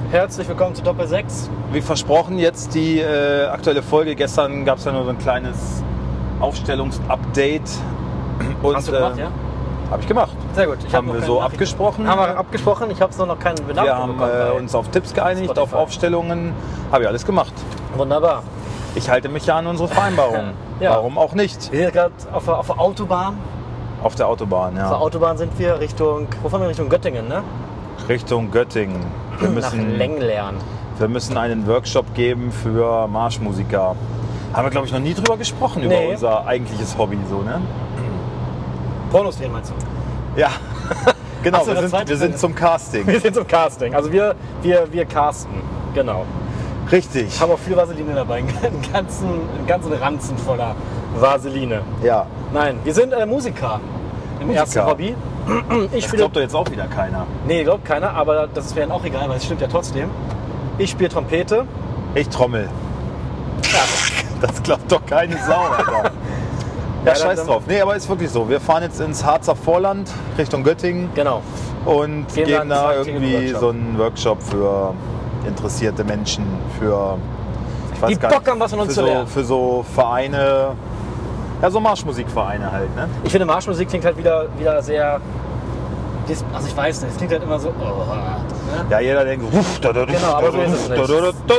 Herzlich willkommen zu Doppel 6. Wie versprochen, jetzt die aktuelle Folge. Gestern gab es ja nur so ein kleines Aufstellungsupdate. Hast du gemacht, ja? Habe ich gemacht. Sehr gut. Haben wir so abgesprochen. Haben wir abgesprochen. Ich habe es noch keinen Benachrichtigung Wir haben bekommen. uns auf Tipps geeinigt, Spotify. auf Aufstellungen. Habe ich alles gemacht. Wunderbar. Ich halte mich ja an unsere Vereinbarung. Ja. Warum auch nicht? Wir sind gerade auf der Autobahn. Auf der Autobahn, ja. Auf der Autobahn sind wir Richtung Göttingen, ne? Richtung Göttingen. Wir Nach Lenglern. müssen einen Workshop geben für Marschmusiker. Haben wir, glaube ich, noch nie drüber gesprochen, über unser eigentliches Hobby, so, ne? Pornos drehen, meinst du? Ja, genau, Ach so, wir sind zum Casting. Wir sind zum Casting. Also wir casten. Genau. Richtig. Haben auch viel Vaseline dabei. Einen ganzen Ranzen voller Vaseline. Ja. Nein, wir sind Musiker. Im ersten Hobby. Das glaubt doch jetzt auch wieder keiner. Nee, glaubt keiner, aber das wäre auch egal, weil es stimmt ja trotzdem. Ich spiele Trompete. Ich trommel. Ja. Das glaubt doch keine Sau, Alter. Ja, scheiß drauf. Nee, aber ist wirklich so. Wir fahren jetzt ins Harzer Vorland, Richtung Göttingen. Genau. Und geben da irgendwie Workshop. so einen Workshop für interessierte Menschen, für... Ich weiß Die gar Bock nicht, haben, was von uns für zu so, lernen. Für so Vereine, ja, so Marschmusikvereine halt, ne? Ich finde, Marschmusik klingt halt wieder sehr... Also ich weiß nicht, es klingt halt immer so... Oh, ne? Ja, jeder denkt so... Genau, aber so ist es nicht.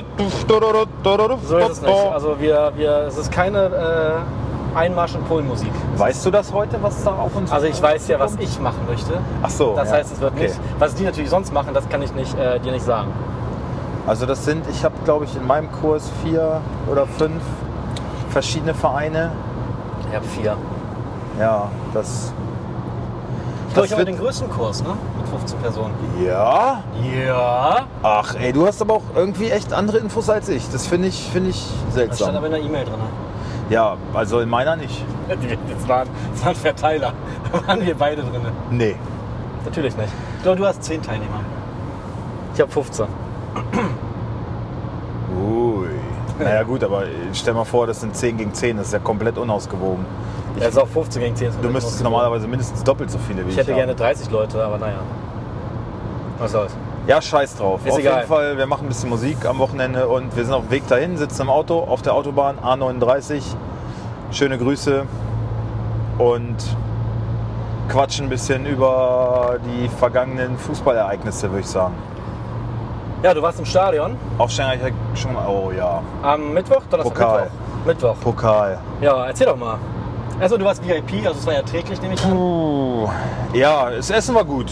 So ist es nicht. Also es ist keine Einmarsch- und Polenmusik. Weißt du das heute, was da auf uns Also ich weiß ja, was zukommt? ich machen möchte. Ach so. Das ja. heißt, es wird Okay. nicht... Was die natürlich sonst machen, das kann ich nicht, dir nicht sagen. Also das sind, ich habe glaube ich in meinem Kurs 4 oder 5 verschiedene Vereine. Ich habe 4. Ja, das... Ich glaube, ich habe wird- den größten Kurs, ne? Mit 15 Personen. Ja? Ja. Ach ey, du hast aber auch irgendwie echt andere Infos als ich. Das finde ich Das stand seltsam. aber in der E-Mail drin. Ja, also in meiner nicht. Das waren Verteiler. Da waren wir beide drin. Nee. Natürlich nicht. Ich glaube, du hast 10 Teilnehmer. Ich habe 15. Ui. Naja gut, aber stell mal vor, das sind 10 gegen 10. Das ist ja komplett unausgewogen. Er ist auch 15 gegen 10. Du müsstest normalerweise mindestens doppelt so viele wie ich. Ich hätte gerne haben. 30 Leute, aber naja. Was soll's. Ja, scheiß drauf. Ist auf egal. jeden Fall, wir machen ein bisschen Musik am Wochenende und wir sind auf dem Weg dahin, sitzen im Auto auf der Autobahn A39. Schöne Grüße und quatschen ein bisschen über die vergangenen Fußballereignisse, würde ich sagen. Ja, du warst im Stadion Aufsteigen habe ich schon mal. Oh ja. am Mittwoch, Donnerstag, Pokal. Mittwoch. Pokal. Ja, erzähl doch mal. Also du warst VIP, also es war ja täglich, nehme ich an. Ja, das Essen war gut.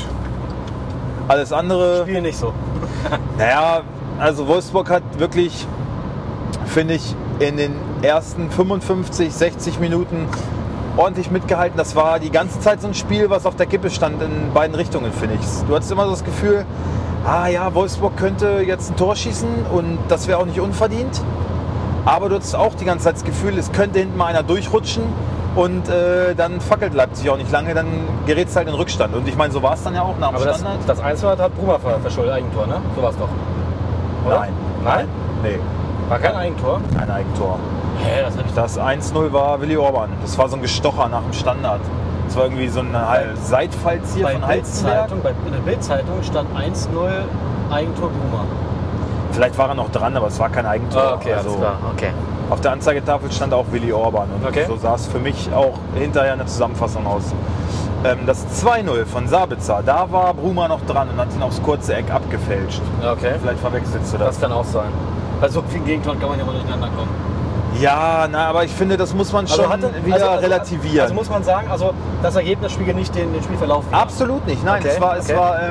Alles andere. Spiel nicht so. Naja, also Wolfsburg hat wirklich, finde ich, in den ersten 55, 60 Minuten ordentlich mitgehalten. Das war die ganze Zeit so ein Spiel, was auf der Kippe stand in beiden Richtungen, finde ich. Du hattest immer so das Gefühl, ja, Wolfsburg könnte jetzt ein Tor schießen und das wäre auch nicht unverdient. Aber du hattest auch die ganze Zeit das Gefühl, es könnte hinten mal einer durchrutschen und dann fackelt Leipzig auch nicht lange, dann gerät es halt in Rückstand. Und ich meine, so war es dann ja auch nach dem Aber Standard. das 1 hat Bruma verschuldet, Eigentor, ne? So war es doch. Oder? Nein. Nein? Nee, War kein Eigentor? kein Eigentor. Hä, das hab ich Das 1-0 war Willi Orban. Das war so ein Gestocher nach dem Standard. Das war irgendwie so ein Seitfallzieher von Halstenberg. In der Bildzeitung stand 1-0 Eigentor Bruma. Vielleicht war er noch dran, aber es war kein Eigentor. Okay, alles klar. Okay. Auf der Anzeigetafel stand auch Willi Orban. Und Okay. so sah es für mich auch hinterher eine Zusammenfassung aus. Das 2-0 von Sabitzer, da war Bruma noch dran und hat ihn aufs kurze Eck abgefälscht. Okay. Vielleicht verwechselst du das. Das kann auch sein. Bei so vielen Gegentoren kann man ja mal durcheinander kommen. Ja, na, aber ich finde, das muss man schon wieder relativieren. Also muss man sagen, also das Ergebnis spiegelt nicht den Spielverlauf wider. Absolut nicht, nein. Okay,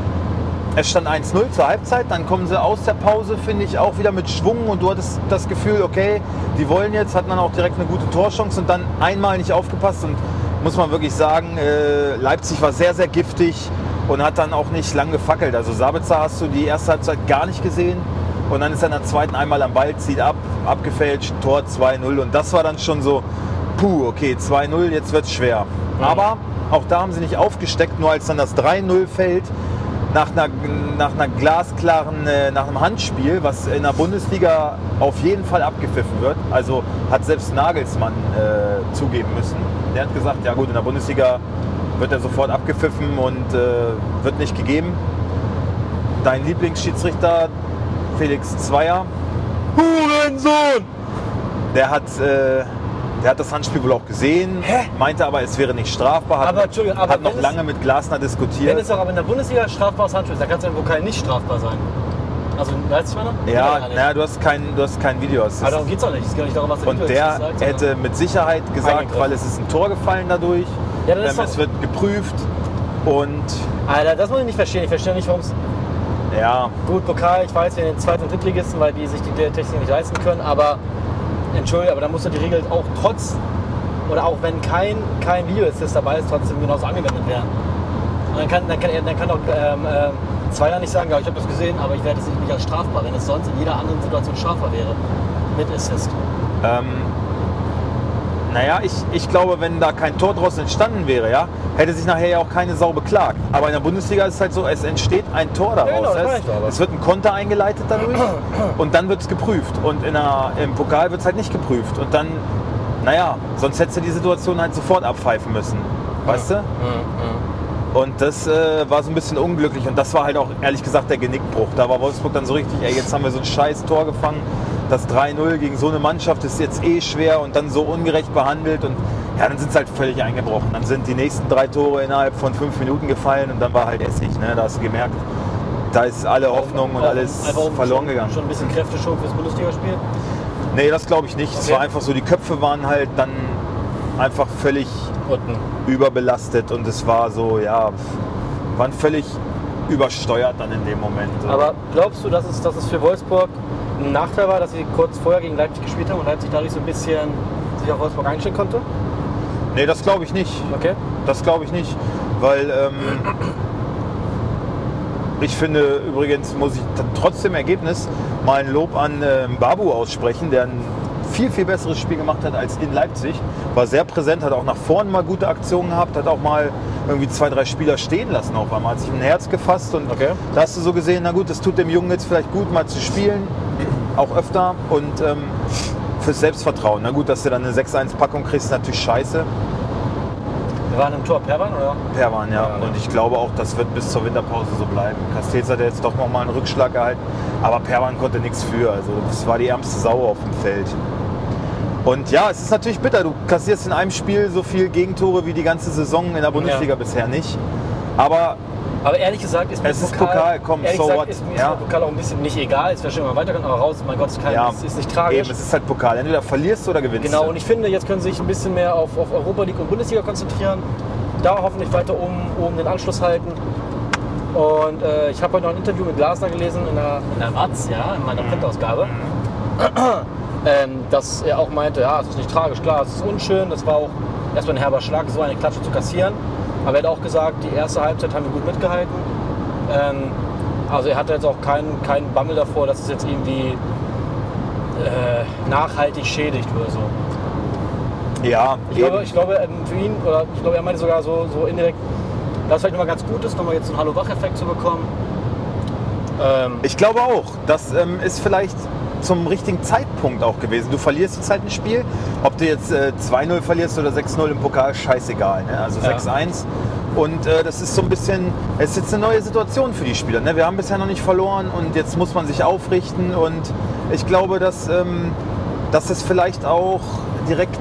Es stand 1-0 zur Halbzeit, dann kommen sie aus der Pause, finde ich, auch wieder mit Schwung und du hattest das Gefühl, okay, die wollen jetzt, hat man auch direkt eine gute Torchance und dann einmal nicht aufgepasst und muss man wirklich sagen, Leipzig war sehr, sehr giftig und hat dann auch nicht lang gefackelt. Also Sabitzer hast du die erste Halbzeit gar nicht gesehen und dann ist er in der zweiten einmal am Ball, zieht ab, abgefälscht, Tor 2-0 und das war dann schon so, okay, 2-0, jetzt wird's schwer. Aber auch da haben sie nicht aufgesteckt, nur als dann das 3-0 fällt, nach einer glasklaren, nach einem Handspiel, was in der Bundesliga auf jeden Fall abgepfiffen wird. Also hat selbst Nagelsmann zugeben müssen. Der hat gesagt, ja gut, in der Bundesliga wird er sofort abgepfiffen und wird nicht gegeben. dein Lieblingsschiedsrichter Felix Zweier, Hurensohn! der hat das Handspiel wohl auch gesehen, meinte aber, es wäre nicht strafbar, hat noch lange mit Glasner diskutiert. Wenn es doch aber in der Bundesliga strafbares Handspiel ist, dann kann es ja im Pokal nicht strafbar sein. Also, weißt du, was ich meine? Ja, naja, du hast kein Videoassist. Aber darum geht es auch nicht. Es geht auch nicht darum, was der Und der sagt, hätte mit Sicherheit gesagt, weil es ist ein Tor gefallen dadurch. Ja, dann ist es wird geprüft und... Alter, das muss ich nicht verstehen. Ich verstehe nicht, warum es... Ja. Gut, Pokal, ich weiß, wir den Zweit- und Drittligisten, weil die sich die Technik nicht leisten können, aber... Entschuldige, aber da muss doch die Regel auch oder auch wenn kein Videoassist dabei ist, trotzdem genauso angewendet werden. Und dann kann auch Zweier nicht sagen, ja, ich habe das gesehen, aber ich werde es nicht als strafbar, wenn es sonst in jeder anderen Situation strafbar wäre. Mit Assist. Naja, ich glaube, wenn da kein Tor draus entstanden wäre, ja, hätte sich nachher ja auch keine Sau beklagt. Aber in der Bundesliga ist es halt so, es entsteht ein Tor daraus. Ja, genau, es wird ein Konter eingeleitet dadurch und dann wird es geprüft. Und im Pokal wird es halt nicht geprüft. Und dann, naja, sonst hättest du die Situation halt sofort abpfeifen müssen. Weißt du? Und das war so ein bisschen unglücklich. Und das war halt auch, ehrlich gesagt, der Genickbruch. Da war Wolfsburg dann so richtig, ey, jetzt haben wir so ein scheiß Tor gefangen. Das 3-0 gegen so eine Mannschaft ist jetzt schwer und dann so ungerecht behandelt. Und ja, dann sind sie halt völlig eingebrochen. Dann sind die nächsten 3 Tore innerhalb von 5 Minuten gefallen und dann war halt Essig. Ne? Da hast du gemerkt, da ist alle Hoffnung und alles verloren gegangen. Schon ein bisschen Kräfteschub fürs Bundesligaspiel? Nee, das glaube ich nicht. Es war einfach so, die Köpfe waren halt dann einfach völlig überbelastet und es war so, ja, waren völlig übersteuert dann in dem Moment. So. Aber glaubst du, dass es für Wolfsburg ein Nachteil war, dass sie kurz vorher gegen Leipzig gespielt haben und Leipzig dadurch so ein bisschen sich auf Wolfsburg einstellen konnte? Nee, das glaube ich nicht. Okay. Das glaube ich nicht, weil ich finde übrigens, muss ich trotzdem Ergebnis mal ein Lob an Babu aussprechen, der ein viel besseres Spiel gemacht hat als in Leipzig. War sehr präsent, hat auch nach vorne mal gute Aktionen gehabt, hat auch mal irgendwie 2, 3 Spieler stehen lassen auf einmal. Hat sich ein Herz gefasst und da hast du so gesehen, na gut, das tut dem Jungen jetzt vielleicht gut, mal zu spielen, auch öfter und fürs Selbstvertrauen. Na gut, dass du dann eine 6-1-Packung kriegst, ist natürlich scheiße. Wir waren im Tor Perwan, oder? Perwan, ja. Und ich glaube auch, das wird bis zur Winterpause so bleiben. Castells hat jetzt doch nochmal einen Rückschlag gehalten, aber Perwan konnte nichts für. Also das war die ärmste Sau auf dem Feld. Und ja, es ist natürlich bitter. Du kassierst in einem Spiel so viel Gegentore wie die ganze Saison in der Bundesliga bisher nicht. Aber ehrlich gesagt ist mir Pokal, komm, so what. Ist mir Pokal auch ein bisschen nicht egal. Es wäre schon mal weiterkommen, aber raus, mein Gott, es ist nicht tragisch. Eben, es ist halt Pokal. Entweder verlierst du oder gewinnst. Genau, und ich finde, jetzt können sie sich ein bisschen mehr auf Europa League und Bundesliga konzentrieren. Da hoffentlich weiter oben den Anschluss halten. Und ich habe heute noch ein Interview mit Glasner gelesen in der Watz, in meiner Printausgabe. Dass er auch meinte, ja, es ist nicht tragisch, klar, es ist unschön. Das war auch erstmal ein herber Schlag, so eine Klatsche zu kassieren. Aber er hat auch gesagt, die erste Halbzeit haben wir gut mitgehalten. Also er hatte jetzt auch keinen Bammel davor, dass es jetzt irgendwie nachhaltig schädigt oder so. Ja, ich glaube für ihn, oder ich glaube, er meinte sogar so indirekt, dass es vielleicht nochmal ganz gut ist, nochmal jetzt einen Hallo-Wach-Effekt zu bekommen. Ich glaube auch, das ist vielleicht zum richtigen Zeitpunkt auch gewesen. Du verlierst jetzt halt ein Spiel, ob du jetzt 2-0 verlierst oder 6-0 im Pokal, scheißegal. Ne? Also 6-1 und das ist so ein bisschen, es ist jetzt eine neue Situation für die Spieler. Ne? Wir haben bisher noch nicht verloren und jetzt muss man sich aufrichten und ich glaube, dass es vielleicht auch direkt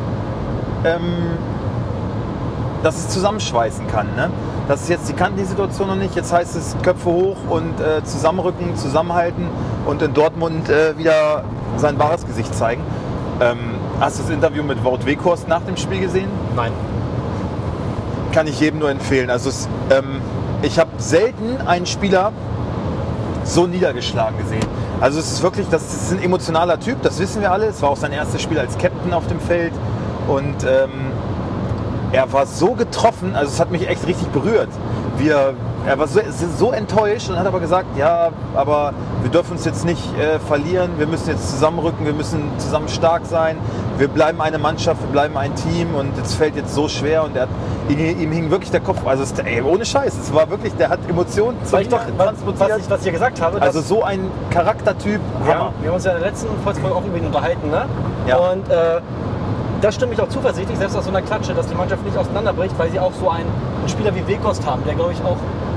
dass es zusammenschweißen kann. Ne? Das ist jetzt, die kannten die Situation noch nicht. Jetzt heißt es Köpfe hoch und zusammenrücken, zusammenhalten und in Dortmund wieder sein wahres Gesicht zeigen. Hast du das Interview mit Wout Weghorst nach dem Spiel gesehen? Nein. Kann ich jedem nur empfehlen. Also ich habe selten einen Spieler so niedergeschlagen gesehen. Also es ist wirklich, das ist ein emotionaler Typ, das wissen wir alle. Es war auch sein erstes Spiel als Captain auf dem Feld und er war so getroffen, also es hat mich echt richtig berührt. Er war so enttäuscht und hat aber gesagt, ja, aber wir dürfen uns jetzt nicht verlieren, wir müssen jetzt zusammenrücken, wir müssen zusammen stark sein, wir bleiben eine Mannschaft, wir bleiben ein Team und es fällt jetzt so schwer und ihm hing wirklich der Kopf, also ohne Scheiß, es war wirklich, der hat Emotionen transportiert. Was ich ja gesagt habe. Also so ein Charaktertyp, Hammer. Wir haben uns ja in der letzten Folge auch über ihn unterhalten, ne? Ja. Und das stimmt mich auch zuversichtlich, selbst aus so einer Klatsche, dass die Mannschaft nicht auseinanderbricht, weil sie auch so einen Spieler wie Weghorst haben, der, glaube ich, auch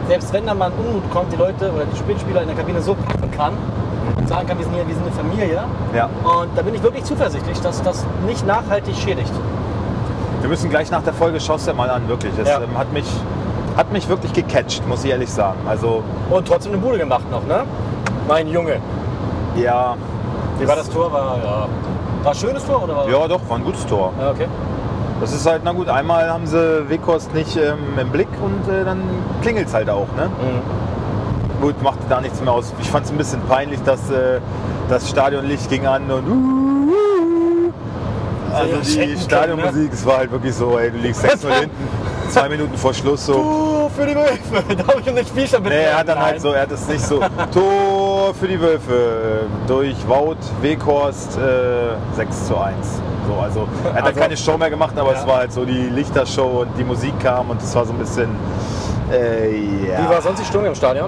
selbst wenn da mal ein Unmut kommt, die Leute oder die Spielspieler in der Kabine so packen kann und sagen kann, wir sind eine Familie. Ja. Und da bin ich wirklich zuversichtlich, dass das nicht nachhaltig schädigt. Wir müssen gleich nach der Folge, schaust dir mal an, wirklich. Es hat mich wirklich gecatcht, muss ich ehrlich sagen. Also, und trotzdem eine Bude gemacht noch, ne? Mein Junge. Ja. Wie war das Tor? War ein schönes Tor oder war? Ja, doch, war ein gutes Tor. Ja, okay. Das ist halt, na gut, einmal haben sie Weghorst nicht im Blick und dann klingelt es halt auch, ne? Mhm. Gut, machte da nichts mehr aus. Ich fand es ein bisschen peinlich, dass das Stadionlicht ging an und also die Stadionmusik, es war halt wirklich so, ey, du liegst 6-0 hinten, 2 Minuten vor Schluss so. Tor für die Wölfe, da habe ich um den Spielstand mit. Nee, er hat dann halt so, er hat es nicht so, Tor für die Wölfe, durch Wout Weghorst 6:1. So, also er hat dann keine Show mehr gemacht, aber es war halt so die Lichtershow und die Musik kam und es war so ein bisschen, ja. Wie war sonst die Stimmung im Stadion?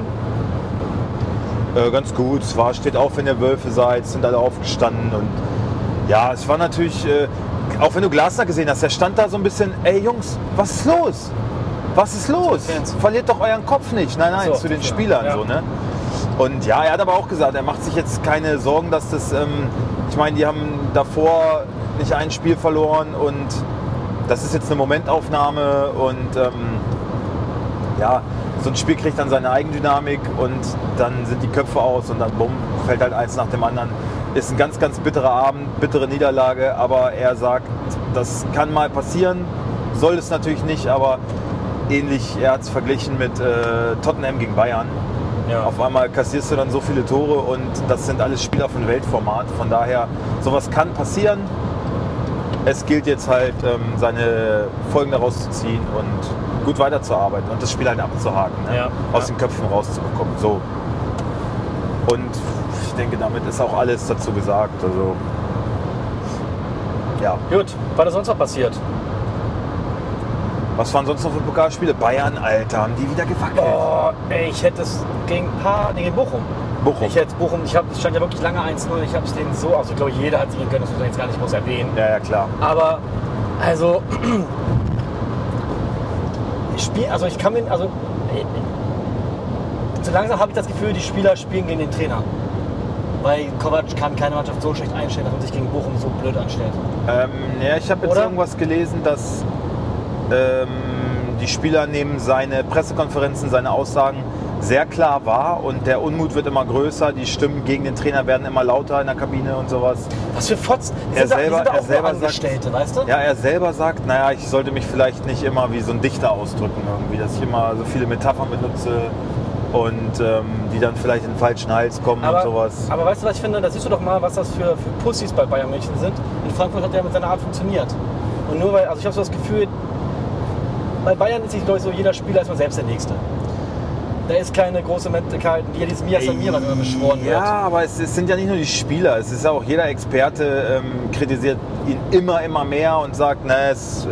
Ganz gut, steht auf, wenn ihr Wölfe seid, sind alle aufgestanden und ja, es war natürlich, auch wenn du Glasner gesehen hast, der stand da so ein bisschen, ey Jungs, was ist los? Was ist los? Verliert doch euren Kopf nicht. Nein, so, zu den Spielern so, ne? Und ja, er hat aber auch gesagt, er macht sich jetzt keine Sorgen, dass das, ich meine, die haben davor nicht ein Spiel verloren und das ist jetzt eine Momentaufnahme und ja, so ein Spiel kriegt dann seine Eigendynamik und dann sind die Köpfe aus und dann bumm, fällt halt eins nach dem anderen. Ist ein ganz, ganz bitterer Abend, bittere Niederlage, aber er sagt, das kann mal passieren, soll es natürlich nicht, aber ähnlich, er hat es verglichen mit Tottenham gegen Bayern. Ja. Auf einmal kassierst du dann so viele Tore und das sind alles Spieler von Weltformat, von daher, sowas kann passieren. Es gilt jetzt halt, seine Folgen daraus zu ziehen und gut weiterzuarbeiten und das Spiel halt abzuhaken, ne? Aus den Köpfen rauszubekommen. So. Und ich denke, damit ist auch alles dazu gesagt. Also, ja. Gut, was ist sonst noch passiert? Was waren sonst noch für Pokalspiele? Bayern, Alter, haben die wieder gewackelt. Oh, ey, ich hätte es gegen Bochum. Ich hätte Bochum, es stand ja wirklich lange 1-0. Ich habe es denen so, also ich glaube, jeder hat siegen können, das muss man jetzt gar nicht groß erwähnen. Ja, ja, klar. Aber, also so langsam habe ich das Gefühl, die Spieler spielen gegen den Trainer. Weil Kovac kann keine Mannschaft so schlecht einstellen, dass man sich gegen Bochum so blöd anstellt. Ja, ich habe jetzt irgendwas gelesen, dass die Spieler nehmen seine Pressekonferenzen, seine Aussagen sehr klar wahr und der Unmut wird immer größer, die Stimmen gegen den Trainer werden immer lauter in der Kabine und sowas. Was für Fotzen? Er selber Angestellte, sagt, weißt du? Ja, er selber sagt, naja, ich sollte mich vielleicht nicht immer wie so ein Dichter ausdrücken irgendwie, dass ich immer so viele Metaphern benutze und die dann vielleicht in den falschen Hals kommen und sowas. Aber weißt du, was ich finde? Da siehst du doch mal, was das für Pussys bei Bayern München sind. In Frankfurt hat der mit seiner Art funktioniert. Und nur weil, also ich habe so das Gefühl, bei Bayern ist sich, glaube ich, so, jeder Spieler ist mal selbst der Nächste. Da ist keine große Menschlichkeit, die dieses Mia San Mia, was immer beschworen wird. Ja, aber es sind ja nicht nur die Spieler, es ist ja auch jeder Experte kritisiert ihn immer mehr und sagt, na,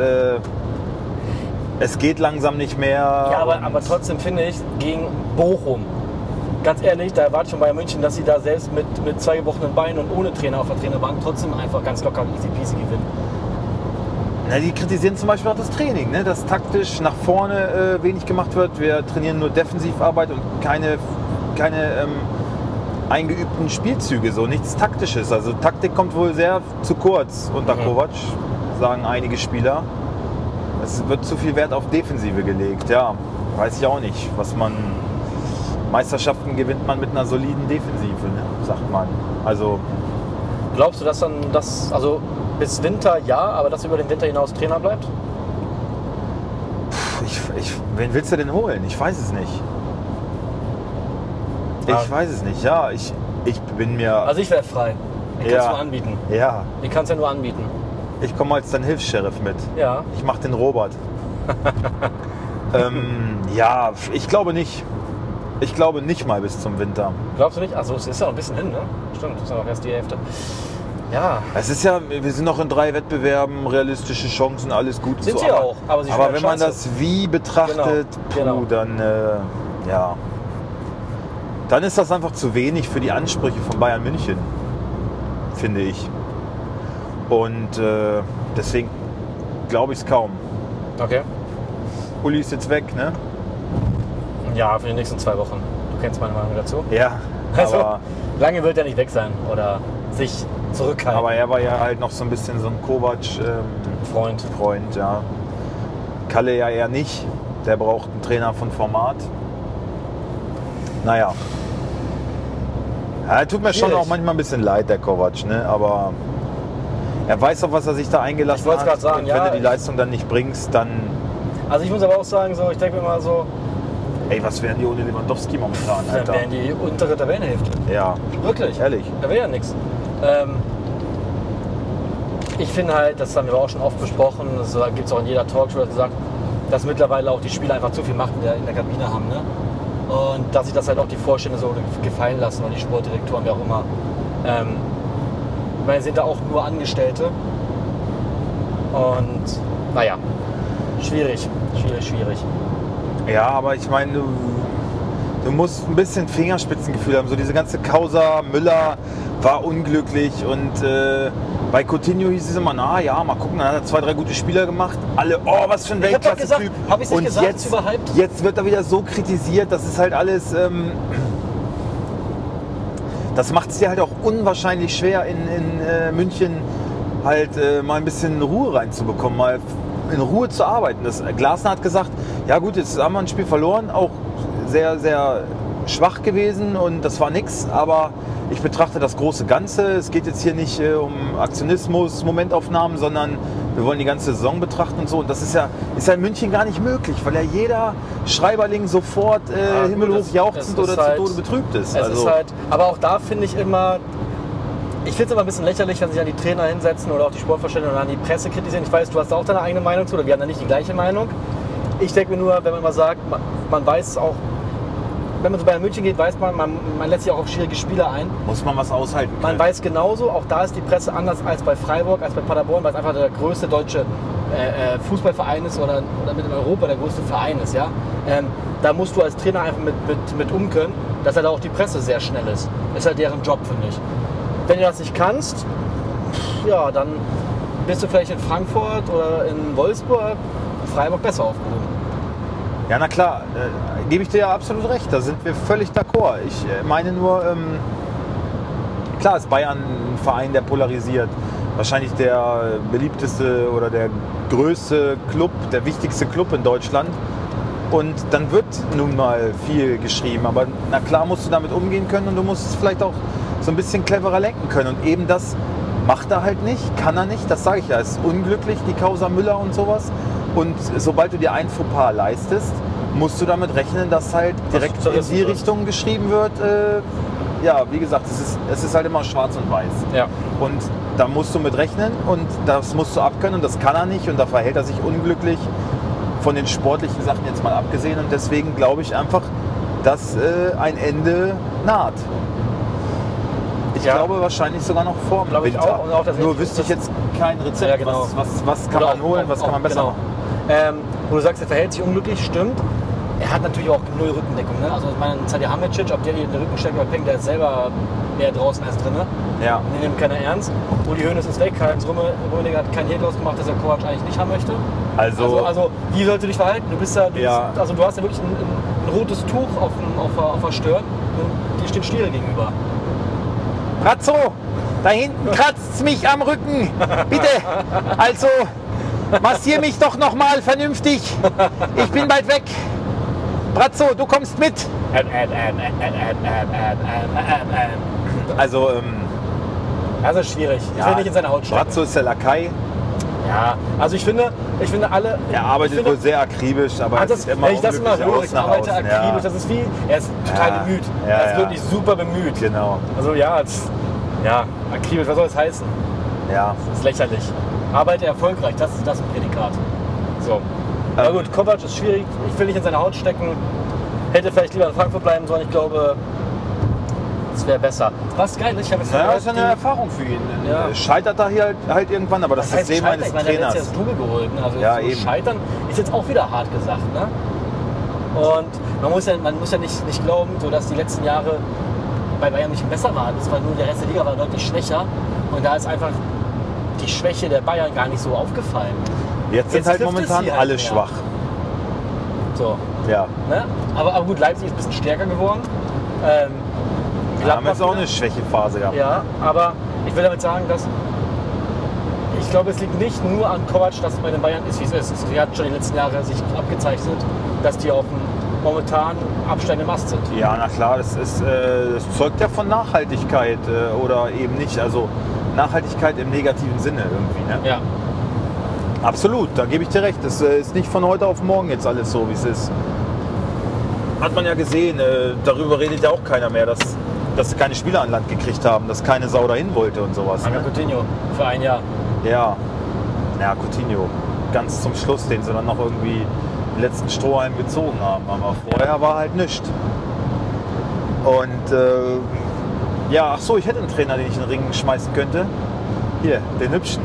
es geht langsam nicht mehr. Ja, aber trotzdem finde ich, gegen Bochum, ganz ehrlich, da erwarte ich von Bayern München, dass sie da selbst mit 2 gebrochenen Beinen und ohne Trainer auf der Trainerbank trotzdem einfach ganz locker easy peasy gewinnen. Na, die kritisieren zum Beispiel auch das Training, ne? Dass taktisch nach vorne wenig gemacht wird. Wir trainieren nur Defensivarbeit und keine eingeübten Spielzüge, so nichts Taktisches. Also Taktik kommt wohl sehr zu kurz unter Kovac, sagen einige Spieler. Es wird zu viel Wert auf Defensive gelegt, ja. Weiß ich auch nicht, Meisterschaften gewinnt man mit einer soliden Defensive, ne? Sagt man. Also glaubst du, dass dann also bis Winter ja, aber dass über den Winter hinaus Trainer bleibt? Wen willst du denn holen? Ich weiß es nicht. Ich weiß es nicht, ja. Ich bin mir... Also ich wäre frei. Ich kann es nur anbieten. Ja. Ich kann es ja nur anbieten. Ich komme als dein Hilfs-Sheriff mit. Ja. Ich mache den Robert. Ja, ich glaube nicht. Ich glaube nicht mal bis zum Winter. Glaubst du nicht? Also es ist ja noch ein bisschen hin, ne? Stimmt, das ist ja noch erst die Hälfte. Ja. Es ist ja, wir sind noch in 3 Wettbewerben, realistische Chancen, alles gut. Sind sie auch. Aber wenn man das wie betrachtet, dann ja. Dann ist das einfach zu wenig für die Ansprüche von Bayern München, finde ich. Und deswegen glaube ich es kaum. Okay. Uli ist jetzt weg, ne? Ja, für die nächsten 2 Wochen. Du kennst meine Meinung dazu. Ja, Also, aber, lange wird er nicht weg sein oder sich zurückhalten. aber er war ja halt noch so ein bisschen so ein Kovac Freund, ja. Kalle ja eher nicht. Der braucht einen Trainer von Format. Naja. Ja, tut mir schon Schwierig. auch manchmal ein bisschen leid, der Kovac, ne? Aber er weiß auch, was er sich da eingelassen Ich wollt's hat. grad sagen, Und ja, wenn du die Leistung dann nicht bringst, dann... Also ich muss aber auch sagen, so, ich denke mir mal so, Ey, was wären die ohne Lewandowski momentan, dann Alter? wären die untere Tabellenhälfte. Ja, Wirklich. ehrlich. Da wäre ja nichts. Ich finde halt, das haben wir auch schon oft besprochen, das gibt es auch in jeder Talkshow, dass gesagt, dass mittlerweile auch die Spieler einfach zu viel Macht in der Kabine haben. Ne? Und dass sich das halt auch die Vorstände so gefallen lassen oder die Sportdirektoren, wie auch immer. Ich meine, sind da auch nur Angestellte. Und naja, schwierig. Ja, aber ich meine, du musst ein bisschen Fingerspitzengefühl haben. So diese ganze Causa Müller war unglücklich und bei Coutinho hieß es immer, na ja, mal gucken, dann hat er 2, 3 gute Spieler gemacht. Alle, oh, was für ein Ich hab doch Weltklasse-Typ. gesagt, hab ich's nicht Und gesagt, jetzt, ist überhyped? jetzt wird er wieder so kritisiert, das ist halt alles... das macht es dir halt auch unwahrscheinlich schwer, in München halt mal ein bisschen Ruhe reinzubekommen, mal in Ruhe zu arbeiten. Glasner hat gesagt, ja gut, jetzt haben wir ein Spiel verloren, auch sehr, sehr schwach gewesen und das war nix, aber ich betrachte das große Ganze. Es geht jetzt hier nicht um Aktionismus, Momentaufnahmen, sondern wir wollen die ganze Saison betrachten und so. Und das ist ja in München gar nicht möglich, weil ja jeder Schreiberling sofort himmelhoch jauchzend oder halt, zu Tode betrübt ist. Es ist halt, aber auch da finde ich immer, ich finde es immer ein bisschen lächerlich, wenn sich an die Trainer hinsetzen oder auch die Sportvorstände oder an die Presse kritisieren. Ich weiß, du hast auch deine eigene Meinung zu oder wir haben da nicht die gleiche Meinung. Ich denke mir nur, wenn man mal sagt, man weiß auch, wenn man so bei München geht, weiß man lässt sich auch auf schwierige Spieler ein. Muss man was aushalten können. Man weiß genauso, auch da ist die Presse anders als bei Freiburg, als bei Paderborn, weil es einfach der größte deutsche Fußballverein ist oder mit in Europa der größte Verein ist. Ja? Da musst du als Trainer einfach mit umkönnen, dass halt auch die Presse sehr schnell ist. Ist halt deren Job, finde ich. Wenn du das nicht kannst, ja, dann bist du vielleicht in Frankfurt oder in Wolfsburg, Freiburg besser aufgehoben. Ja, na klar, gebe ich dir ja absolut recht, da sind wir völlig d'accord. Ich meine nur, klar ist Bayern ein Verein, der polarisiert. Wahrscheinlich der beliebteste oder der größte Club, der wichtigste Club in Deutschland. Und dann wird nun mal viel geschrieben. Aber na klar musst du damit umgehen können und du musst es vielleicht auch so ein bisschen cleverer lenken können. Und eben das macht er halt nicht, kann er nicht, das sage ich ja. Es ist unglücklich, die Causa Müller und sowas. Und sobald du dir ein Fauxpas leistest, musst du damit rechnen, dass halt direkt in die Richtung geschrieben wird. Ja, wie gesagt, es ist halt immer schwarz und weiß. Ja. Und da musst du mit rechnen und das musst du abkönnen und das kann er nicht und da verhält er sich unglücklich, von den sportlichen Sachen jetzt mal abgesehen. Und deswegen glaube ich einfach, dass ein Ende naht. Ich glaube wahrscheinlich sogar noch vor dem Winter. Auch. Und auch Nur wüsste ich jetzt kein Rezept. Ja, genau. Was kann man holen, was kann man besser machen? Wo du sagst, er verhält sich unglücklich, stimmt. Er hat natürlich auch null Rückendeckung. Ne? Also ich meine, Salihamidzic, ob der hier den Rücken steckt oder Peng, der ist selber mehr draußen als drin. Ne? Ja. Den nimmt keiner ernst. Uli Hoeneß ist weg. Karl-Heinz Rummenigge hat keinen Hehl draus gemacht, dass er Kovac eigentlich nicht haben möchte. Also wie sollst du dich verhalten? Du bist also du hast ja wirklich ein rotes Tuch auf der Stirn und dir stehen Stiere gegenüber. Brazzo, da hinten kratzt es mich am Rücken. Bitte, also massier mich doch noch mal vernünftig. Ich bin bald weg. Brazzo, du kommst mit. Also, das ist schwierig. Ich will nicht in seine Haut stecken. Brazzo ist der Lakai. Ja, also ich finde alle... Er arbeitet wohl sehr akribisch, aber wenn ich das immer höre, ich arbeite akribisch, das ist wie... Er ist total bemüht. Er ist wirklich super bemüht. Genau. Also akribisch, was soll das heißen? Ja. Das ist lächerlich. Arbeite erfolgreich, das ist ein Prädikat. So. Na gut, Kovac ist schwierig, ich will nicht in seine Haut stecken. Hätte vielleicht lieber in Frankfurt bleiben sollen, ich glaube... Das wäre besser. Was geil ist, ich habe jetzt das ist eine Erfahrung für ihn. Ja. Scheitert er hier halt irgendwann, aber das ist das Leben eines Trainers. Er hat jetzt das Double geholt. Ne? Also ja, so eben. Scheitern ist jetzt auch wieder hart gesagt. Ne? Und man muss ja nicht glauben, so dass die letzten Jahre bei Bayern nicht besser waren. Das war nur der Rest der Liga war deutlich schwächer. Und da ist einfach die Schwäche der Bayern gar nicht so aufgefallen. Jetzt sind halt momentan alle schwach. So, Ja. ne? Aber gut, Leipzig ist ein bisschen stärker geworden. Wir haben jetzt auch eine Schwächephase gehabt. Ja, aber ich will damit sagen, dass ich glaube, es liegt nicht nur an Kovac, dass es bei den Bayern ist, wie es ist. Es hat schon die letzten Jahre sich abgezeichnet, dass die auf dem momentan absteigenden Ast sind. Ja, na klar, das zeugt ja von Nachhaltigkeit oder eben nicht. Also Nachhaltigkeit im negativen Sinne irgendwie. Ne? Ja. Absolut, da gebe ich dir recht. Das ist nicht von heute auf morgen jetzt alles so, wie es ist. Hat man ja gesehen, darüber redet ja auch keiner mehr, dass sie keine Spieler an Land gekriegt haben, dass keine Sau dahin wollte und sowas. Angel Ne? Coutinho für ein Jahr. Ja, Coutinho, ganz zum Schluss, den sie dann noch irgendwie den letzten Strohhalm gezogen haben. Aber vorher war halt nichts. Und ja, ach so, ich hätte einen Trainer, den ich in den Ring schmeißen könnte. Hier, den Hübschen.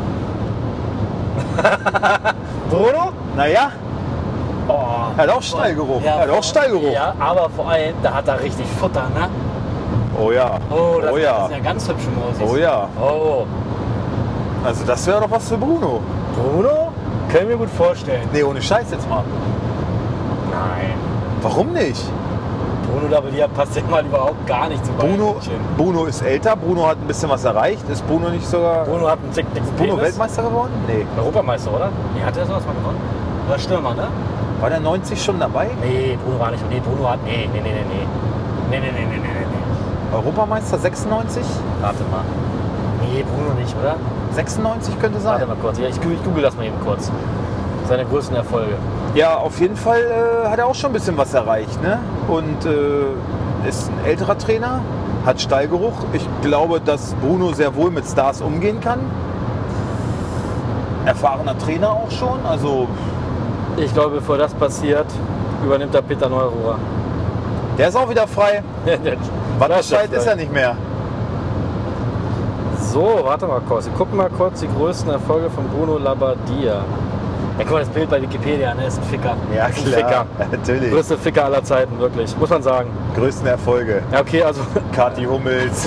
Bruno? Naja, Oh. er hat auch Stallgeruch. Ja, er hat auch Stallgeruch. Ja, aber vor allem, da hat er richtig Futter, ne? Oh ja. Oh, das, oh ja. das sind ja ganz hübsche Mosis. Oh ja. Oh. Also das wäre doch was für Bruno. Bruno? Können wir gut vorstellen. Nee, ohne Scheiß jetzt mal. Nein. Warum nicht? Bruno Labbadia passt ja mal überhaupt gar nicht zu Bayern München. Bruno ist älter, Bruno hat ein bisschen was erreicht. Ist Bruno nicht sogar... Bruno hat einen dicken Bruno Penis. Weltmeister geworden? Nee. Europameister, oder? Nee, hat er sowas mal gewonnen? Oder Stürmer, ne? War der 90 schon dabei? Nee, Bruno war nicht. Nee, Bruno hat. Nee. Europameister 96? Warte mal. Nee, Bruno nicht, oder? 96 könnte sein. Warte mal kurz. Ja, ich google das mal eben kurz. Seine größten Erfolge. Ja, auf jeden Fall hat er auch schon ein bisschen was erreicht. Ne? Und ist ein älterer Trainer, hat Stallgeruch. Ich glaube, dass Bruno sehr wohl mit Stars umgehen kann. Erfahrener Trainer auch schon. Also Ich glaube, bevor das passiert, übernimmt er Peter Neururer. der ist auch wieder frei. Wattenscheid ist er nicht mehr. So, warte mal kurz. Wir gucken mal kurz die größten Erfolge von Bruno Labbadia. Ja, guck mal, das Bild bei Wikipedia, ne? Ist ein Ficker. Ja, Ist ein klar. Ficker. Natürlich. Größte Ficker aller Zeiten, wirklich. Muss man sagen. Größten Erfolge. Ja, okay, also Kathi Hummels.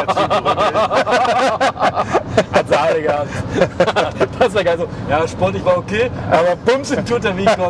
hat sie alle gehabt. Das war geil so. Ja, sportlich war okay, aber bumsen tut er wie Gott.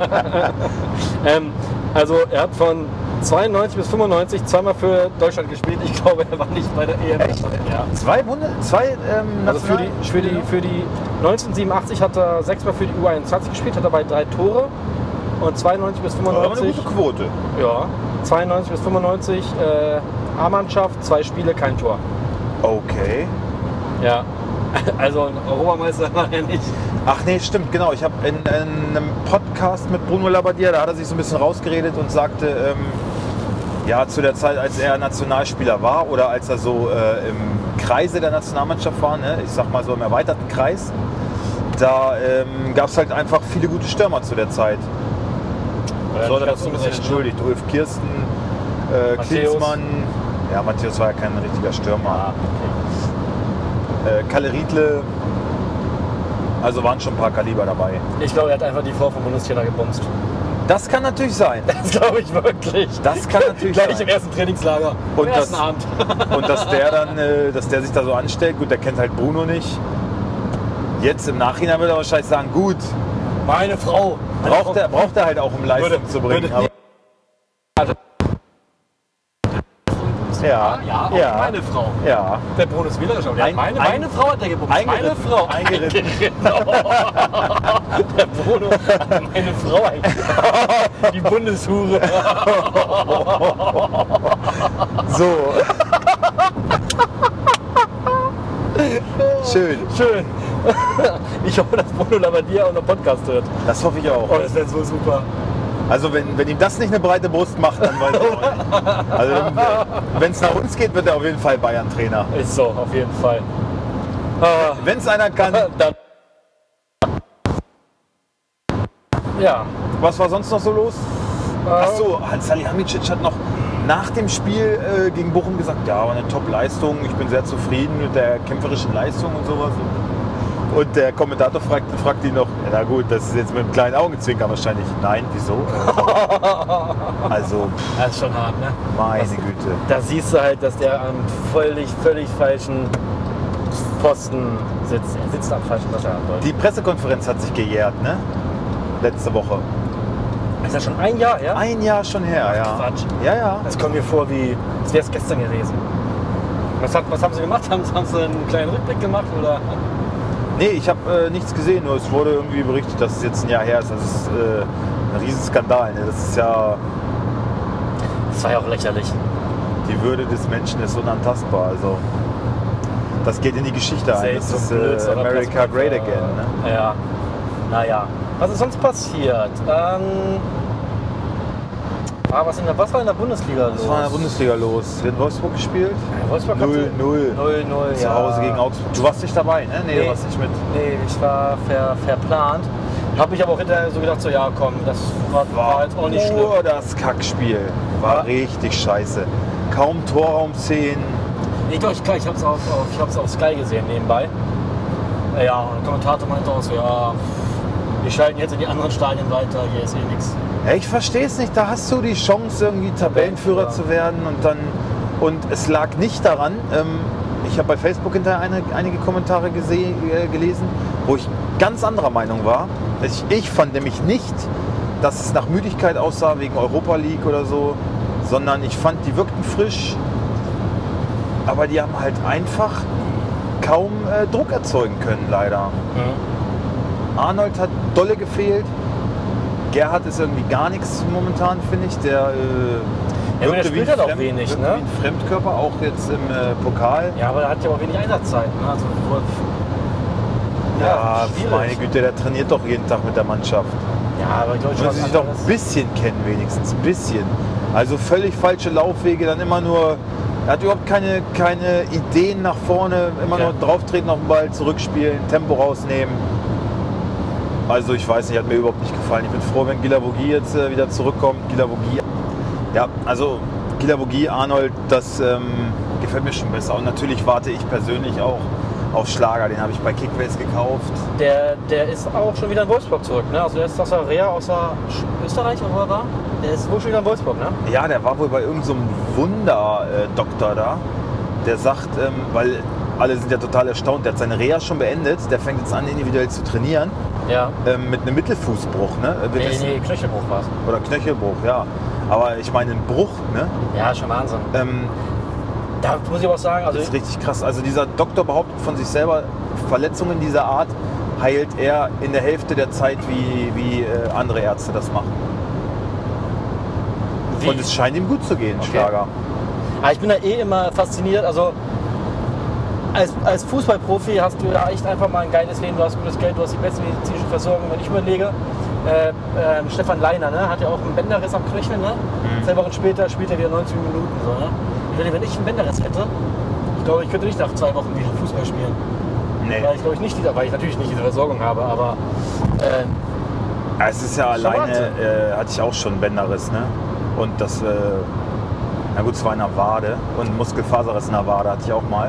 Also, er hat von 92 bis 95 zweimal für Deutschland gespielt. Ich glaube, er war nicht bei der EM. Echt? Ja. Zwei Also für die 1987 hat er sechsmal für die U21 gespielt, hat dabei 3 Tore. Und 92 bis Aber eine 95, gute Quote. ja, 92 bis 95 A-Mannschaft, 2 Spiele, kein Tor. Okay. Ja, also ein Europameister war er nicht. Ach nee, stimmt, genau. Ich habe in einem Podcast mit Bruno Labbadia, da hat er sich so ein bisschen rausgeredet und sagte, ja, zu der Zeit, als er Nationalspieler war oder als er so im Kreise der Nationalmannschaft war, ne, ich sag mal so im erweiterten Kreis, da gab es halt einfach viele gute Stürmer zu der Zeit. So hat er das so ein bisschen entschuldigt. Ulf Kirsten, Matthäus. Klinsmann, ja, Matthäus war ja kein richtiger Stürmer. Kalle Riedle, also waren schon ein paar Kaliber dabei. Ich glaube, er hat einfach die Frau vom Bundestrainer gebumst. Das kann natürlich sein. Das glaube ich wirklich. Das kann natürlich Gleich sein. im ersten Trainingslager, Und im ersten das- Abend. Und dass der dann, dass der sich da so anstellt, gut, der kennt halt Bruno nicht. Jetzt im Nachhinein würde er wahrscheinlich sagen, gut, Meine Frau. braucht er halt auch, um Leistung zu bringen. Aber, ja, Ja, auch ja, meine Frau. ja. Der Bruno ist wählerisch, aber der hat meine Frau hat er gebumst. Meine eingeritten. Frau. Eingeritten. Der Bruno hat meine Frau eingeritten. Die Bundeshure. So. Schön. Schön. Ich hoffe, dass Bruno Labbadia auch noch Podcast hört. Das hoffe ich auch. Oh, das wäre so super. Also wenn ihm das nicht eine breite Brust macht, dann weiß ich auch nicht. Also wenn es nach uns geht, wird er auf jeden Fall Bayern-Trainer. Ist so, auf jeden Fall. Ah, Wenn es einer kann. dann. Ja. Was war sonst noch so los? Äh, Achso, Salihamidzic hat noch nach dem Spiel gegen Bochum gesagt, ja, war eine Top-Leistung, ich bin sehr zufrieden mit der kämpferischen Leistung und sowas. Und der Kommentator fragt ihn noch, na gut, das ist jetzt mit einem kleinen Augenzwinkern wahrscheinlich. Nein, wieso? Also, Das ist schon hart, ne? meine Güte. Da siehst du halt, dass der am völlig falschen Posten sitzt. Er sitzt am falschen Posten. Die Pressekonferenz hat sich gejährt, ne? Letzte Woche. Das ist ja schon ein Jahr her? Ein Jahr schon her, ja. Quatsch. Ja. Das kommt mir vor, wie als wäre es gestern gewesen. Was haben Sie gemacht? Haben Sie einen kleinen Rückblick gemacht? Oder? Nee, ich habe nichts gesehen, nur es wurde irgendwie berichtet, dass es jetzt ein Jahr her ist. Das ist ein Riesenskandal. Ne? Das ist ja... Das war ja auch lächerlich. Die Würde des Menschen ist unantastbar. Also das geht in die Geschichte ein. Das ist America Great Again. Ne? Ja, naja. Was ist sonst passiert? Was war in der Bundesliga los? Was war in der Bundesliga los? Wir in Wolfsburg gespielt? Ja, Wolfsburg 0-0. 0-0, Zu Hause gegen Augsburg. Du warst nicht dabei, ne? Nee, du warst nicht mit. Nee, ich war verplant. Hab mich aber auch hinterher so gedacht, so ja komm, das war jetzt auch nicht schlimm. Nur das Kackspiel. War richtig scheiße. Kaum Torraumszenen. Nee, doch, ich hab's auf Sky gesehen nebenbei. Ja, und der Kommentator meinte auch so, ja, wir schalten jetzt in die anderen Stadien weiter, hier ist eh nichts. Ja, ich verstehe es nicht. Da hast du die Chance, irgendwie Tabellenführer zu werden und es lag nicht daran. Ich habe bei Facebook hinterher einige Kommentare gelesen, wo ich ganz anderer Meinung war. Ich fand nämlich nicht, dass es nach Müdigkeit aussah wegen Europa League oder so, sondern ich fand, die wirkten frisch, aber die haben halt einfach kaum Druck erzeugen können, leider. Mhm. Arnold hat dolle gefehlt. Gerhard ist irgendwie gar nichts momentan, finde ich. Der spielt halt auch wenig, ne? Wie ein Fremdkörper, auch jetzt im Pokal. Ja, aber er hat ja auch wenig Einsatzzeit. Ne? Also, ja, meine Güte, der trainiert doch jeden Tag mit der Mannschaft. Ja, aber ich glaube schon, müssen sich doch ein bisschen kennen, wenigstens ein bisschen. Also völlig falsche Laufwege, dann immer nur. Er hat überhaupt keine Ideen nach vorne, immer nur drauftreten auf den Ball, zurückspielen, Tempo rausnehmen. Also ich weiß nicht, hat mir überhaupt nicht gefallen. Ich bin froh, wenn Guilavogui jetzt wieder zurückkommt. Guilavogui, Arnold, das gefällt mir schon besser. Und natürlich warte ich persönlich auch auf Schlager, den habe ich bei Kickbase gekauft. Der ist auch schon wieder in Wolfsburg zurück, ne? Also der ist aus Österreich, oder wo er war? Der ist wohl schon wieder in Wolfsburg, ne? Ja, der war wohl bei irgendeinem so Wunderdoktor da. Der sagt, weil alle sind ja total erstaunt, der hat seine Reha schon beendet, der fängt jetzt an, individuell zu trainieren. Ja. Mit einem Mittelfußbruch, ne? Nee, Knöchelbruch war es. Oder Knöchelbruch, ja. Aber ich meine, ein Bruch, ne? Ja, schon Wahnsinn. Da muss ich aber auch sagen, also das ist richtig krass. Also dieser Doktor behauptet von sich selber, Verletzungen dieser Art heilt er in der Hälfte der Zeit, wie andere Ärzte das machen. Wie? Und es scheint ihm gut zu gehen, okay. Schlager. Aber ich bin da immer fasziniert. Also als Fußballprofi hast du ja echt einfach mal ein geiles Leben, du hast gutes Geld, du hast die beste medizinische Versorgung. Wenn ich überlege, Stefan Leiner, ne, hat ja auch einen Bänderriss am Knöchel, ne? 2 Wochen später spielt er wieder 90 Minuten. So, ne? Wenn ich einen Bänderriss hätte, ich glaube, ich könnte nicht nach 2 Wochen wieder Fußball spielen. Nee. Weil ich natürlich nicht diese Versorgung habe, aber es ist ja alleine, hatte ich auch schon einen Bänderriss, ne? Und das, na gut, es war in der Wade und Muskelfaserriss in der Wade hatte ich auch mal.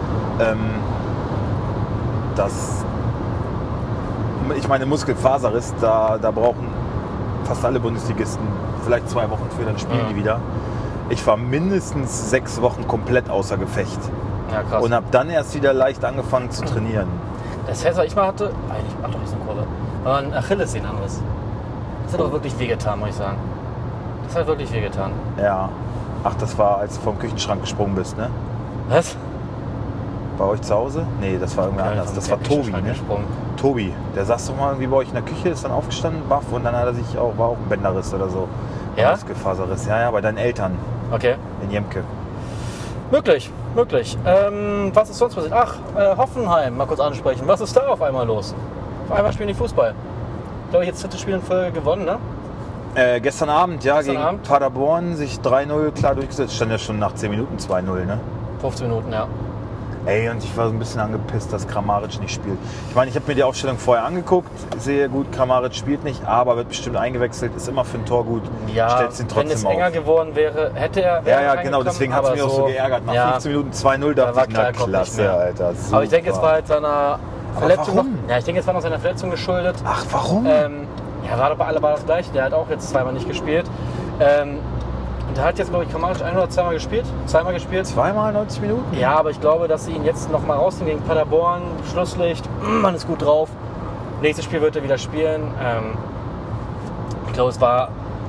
Ich meine, Muskelfaserriss, da brauchen fast alle Bundesligisten vielleicht 2 Wochen für, dann spielen die wieder. Ich war mindestens 6 Wochen komplett außer Gefecht. Ja, krass. Und habe dann erst wieder leicht angefangen zu trainieren. Das Fest, was ich mal hatte, eigentlich macht doch nicht so eine Kurve, war ein Achillessehnenanriss. Das hat auch wirklich wehgetan, muss ich sagen. Das hat wirklich wehgetan. Ja. Ach, das war, als du vom Küchenschrank gesprungen bist, ne? Was? Bei euch zu Hause? Nee, das war irgendwer anders. Das war Tobi, ne? Tobi, der saß doch mal irgendwie bei euch in der Küche, ist dann aufgestanden, baff, und dann hat er war auch ein Bänderriss oder so. Ja? Muskelfaserriss. Ja, bei deinen Eltern. Okay. In Jemke. Möglich. Was ist sonst passiert? Ach, Hoffenheim, mal kurz ansprechen. Was ist da auf einmal los? Auf einmal spielen die Fußball. Ich glaube, jetzt 4. Spiel in Folge gewonnen, ne? Gestern Abend, gegen Paderborn sich 3-0 klar durchgesetzt. Stand ja schon nach 10 Minuten 2-0, ne? 15 Minuten, ja. Ey, und ich war so ein bisschen angepisst, dass Kramaric nicht spielt. Ich meine, ich habe mir die Aufstellung vorher angeguckt, sehe gut, Kramaric spielt nicht, aber wird bestimmt eingewechselt, ist immer für ein Tor gut, ja, stellt ihn trotzdem auf. Wenn es enger geworden wäre, hätte er... Ja, genau, deswegen hat es mich auch so geärgert. Nach 15 Minuten 2-0 dachte ich, na klasse, Alter. Super. Aber ich denke, es war halt seiner Verletzung warum? Ich denke, es war noch seiner Verletzung geschuldet. Ach, warum? War doch bei alle das Gleiche, der hat auch jetzt 2-mal nicht gespielt. Und der hat jetzt, glaube ich, Kramaric 1 oder 2-mal gespielt. 2-mal gespielt. 2-mal 90 Minuten? Ja, aber ich glaube, dass sie ihn jetzt noch mal rausnehmen gegen Paderborn. Schlusslicht, man ist gut drauf. Nächstes Spiel wird er wieder spielen. Ich glaube, es war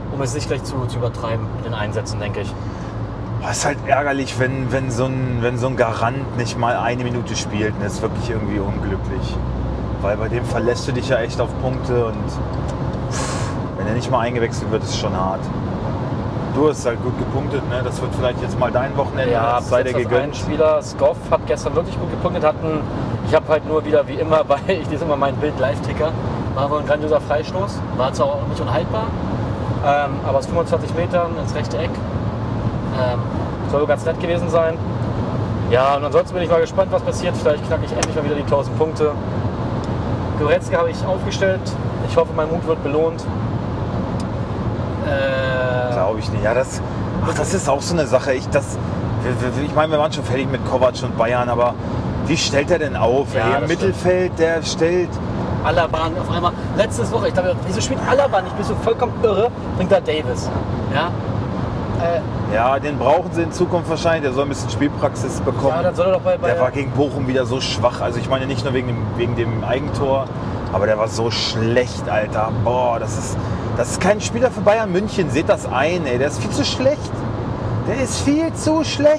um es nicht gleich zu übertreiben mit den Einsätzen, denke ich. Es ist halt ärgerlich, wenn so ein Garant nicht mal eine Minute spielt. Und das ist wirklich irgendwie unglücklich. Weil bei dem verlässt du dich ja echt auf Punkte und wenn er nicht mal eingewechselt wird, ist es schon hart. Du hast halt gut gepunktet, ne? Das wird vielleicht jetzt mal dein Wochenende. Ja, sei dir gegönnt. Ein Spieler, Skoff, hat gestern wirklich gut gepunktet. Ich habe halt nur wieder, wie immer, weil ich lese immer mein Bild-Live-Ticker, war wohl ein grandioser Freistoß. War zwar auch nicht unhaltbar, aber aus 25 Metern ins rechte Eck. Soll wohl ganz nett gewesen sein. Ja, und ansonsten bin ich mal gespannt, was passiert. Vielleicht knacke ich endlich mal wieder die 1000 Punkte. Goretzka habe ich aufgestellt. Ich hoffe, mein Mut wird belohnt. Glaube ich nicht. Ja, das ist auch so eine Sache. Ich meine, wir waren schon fertig mit Kovac und Bayern, aber wie stellt er denn auf? Ja, Im Mittelfeld, stimmt. Der stellt... Alaba auf einmal, letztes Woche, ich dachte, wieso spielt Alaba nicht? Bist du vollkommen irre? Bringt da Davis. Ja? Ja, den brauchen sie in Zukunft wahrscheinlich. Der soll ein bisschen Spielpraxis bekommen. Ja, dann soll er doch der war gegen Bochum wieder so schwach. Also ich meine nicht nur wegen dem Eigentor, aber der war so schlecht, Alter. Boah, das ist kein Spieler für Bayern München. Seht das ein, ey. Der ist viel zu schlecht. Der ist viel zu schlecht.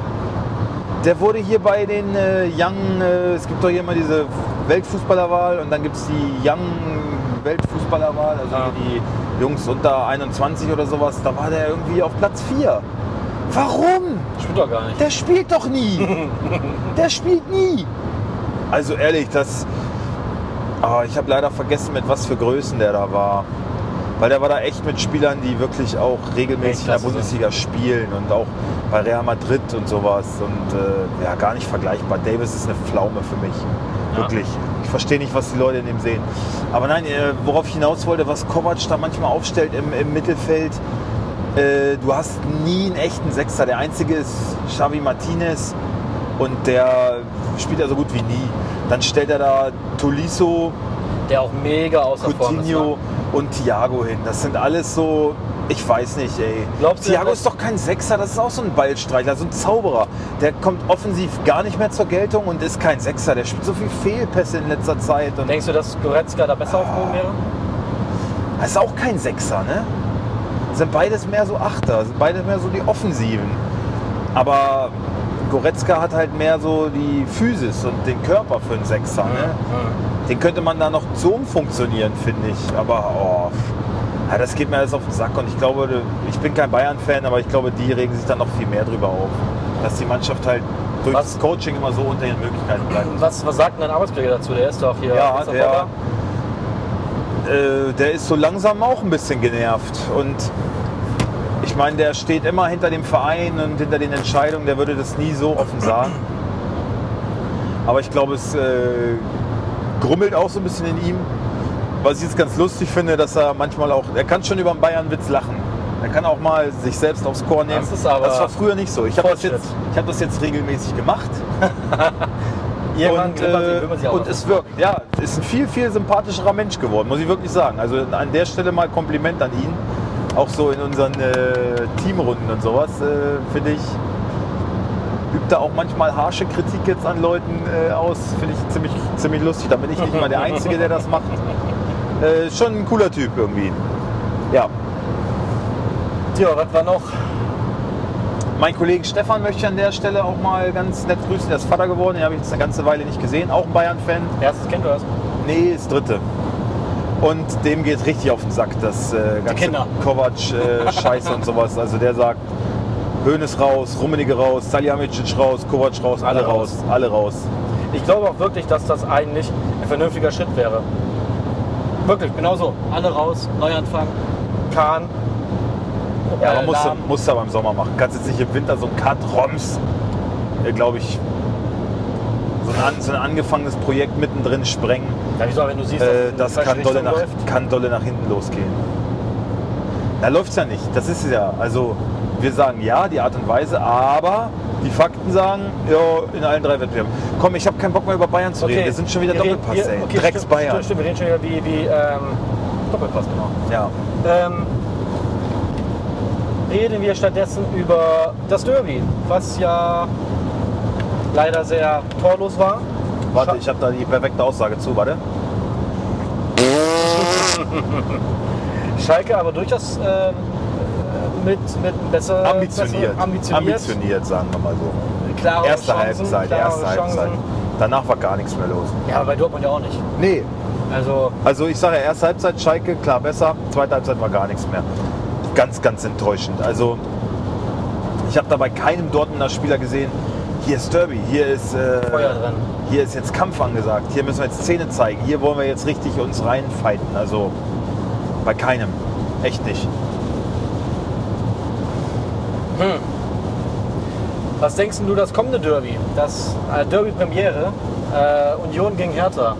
Der wurde hier bei den es gibt doch hier immer diese Weltfußballerwahl und dann gibt es die Young Weltfußballerwahl, also die Jungs unter 21 oder sowas. Da war der irgendwie auf Platz 4. Warum? Spielt doch gar nicht. Der spielt doch nie. Der spielt nie. Also ehrlich, aber ich habe leider vergessen, mit was für Größen der da war. Weil der war da echt mit Spielern, die wirklich auch regelmäßig in der Bundesliga spielen und auch bei Real Madrid und sowas. Und ja, gar nicht vergleichbar. Davis ist eine Pflaume für mich. Ja. Wirklich. Ich verstehe nicht, was die Leute in dem sehen. Aber nein, worauf ich hinaus wollte, was Kovac da manchmal aufstellt im Mittelfeld, du hast nie einen echten Sechser. Der einzige ist Xavi Martinez und der spielt ja so gut wie nie. Dann stellt er da Tolisso, der auch mega außer Form ist, Coutinho und Thiago hin. Das sind alles so, ich weiß nicht, ey. Thiago ist doch kein Sechser, das ist auch so ein Ballstreichler, so ein Zauberer. Der kommt offensiv gar nicht mehr zur Geltung und ist kein Sechser. Der spielt so viel Fehlpässe in letzter Zeit. Und denkst du, dass Goretzka da besser aufgehoben wäre? Das ist auch kein Sechser, ne? Sind beides mehr so Achter, sind beides mehr so die Offensiven. Aber Goretzka hat halt mehr so die Physis und den Körper für einen Sechser, ne? Den könnte man da noch so umfunktionieren, finde ich. Aber ja, das geht mir alles auf den Sack. Und ich glaube, ich bin kein Bayern-Fan, aber ich glaube, die regen sich dann noch viel mehr drüber auf. Dass die Mannschaft halt durch das Coaching immer so unter ihren Möglichkeiten bleibt. Was sagt denn dein Arbeitskollege dazu? Der ist doch hier. Ja, der ist so langsam auch ein bisschen genervt. Und ich meine, der steht immer hinter dem Verein und hinter den Entscheidungen. Der würde das nie so offen sagen. Aber ich glaube, es grummelt auch so ein bisschen in ihm. Was ich jetzt ganz lustig finde, dass er manchmal auch, er kann schon über einen Bayern-Witz lachen. Er kann auch mal sich selbst aufs Korn nehmen. Das war früher nicht so. Ich habe das jetzt regelmäßig gemacht. Und es wirkt. Ja, ist ein viel, viel sympathischerer Mensch geworden, muss ich wirklich sagen. Also an der Stelle mal Kompliment an ihn. Auch so in unseren Teamrunden und sowas, finde ich. Übt er auch manchmal harsche Kritik jetzt an Leuten aus. Finde ich ziemlich lustig. Da bin ich nicht immer der Einzige, der das macht. Schon ein cooler Typ irgendwie. Ja. Tja, was war noch? Mein Kollegen Stefan möchte ich an der Stelle auch mal ganz nett grüßen. Der ist Vater geworden, den habe ich jetzt eine ganze Weile nicht gesehen. Auch ein Bayern-Fan. Erstes Kind oder was? Nee, das dritte. Und dem geht richtig auf den Sack, das ganze Kovac-Scheiße und sowas. Also der sagt, Hoeneß raus, Rummenigge raus, Salihamidzic raus, Kovac raus, alle raus. Ich glaube auch wirklich, dass das eigentlich ein vernünftiger Schritt wäre. Wirklich, genau so. Alle raus, Neuanfang, Kahn. Ja, aber musst du aber im Sommer machen. Kannst jetzt nicht im Winter so ein Cut-Roms, glaube ich, so ein angefangenes Projekt mittendrin sprengen. Ja, wieso, wenn du siehst, das kann dolle nach hinten losgehen. Da läuft es ja nicht. Das ist es ja. Also wir sagen ja, die Art und Weise, aber die Fakten sagen, ja, in allen 3 Wettbewerben. Komm, ich habe keinen Bock mehr über Bayern zu reden. Wir sind schon wieder Doppelpass, ey. Okay, Drecks Bayern. Stimmt, wir reden schon wieder wie Doppelpass, genau. Ja. Reden wir stattdessen über das Derby, was ja leider sehr torlos war. Warte, ich habe da die perfekte Aussage zu, warte. Schalke aber durchaus mit besser ambitioniert, sagen wir mal so. Klare Erste Chancen, Halbzeit. Danach war gar nichts mehr los. Ja, bei Dortmund ja auch nicht. Nee. Also ich sage, erste Halbzeit Schalke, klar besser, zweite Halbzeit war gar nichts mehr. Ganz, ganz enttäuschend. Also ich habe da bei keinem Dortmunder Spieler gesehen, hier ist Derby, hier ist Feuer drin. Hier ist jetzt Kampf angesagt, hier müssen wir jetzt Zähne zeigen, hier wollen wir jetzt richtig uns reinfighten. Also bei keinem. Echt nicht. Was denkst du, das kommende Derby? Das Derby-Premiere, Union gegen Hertha.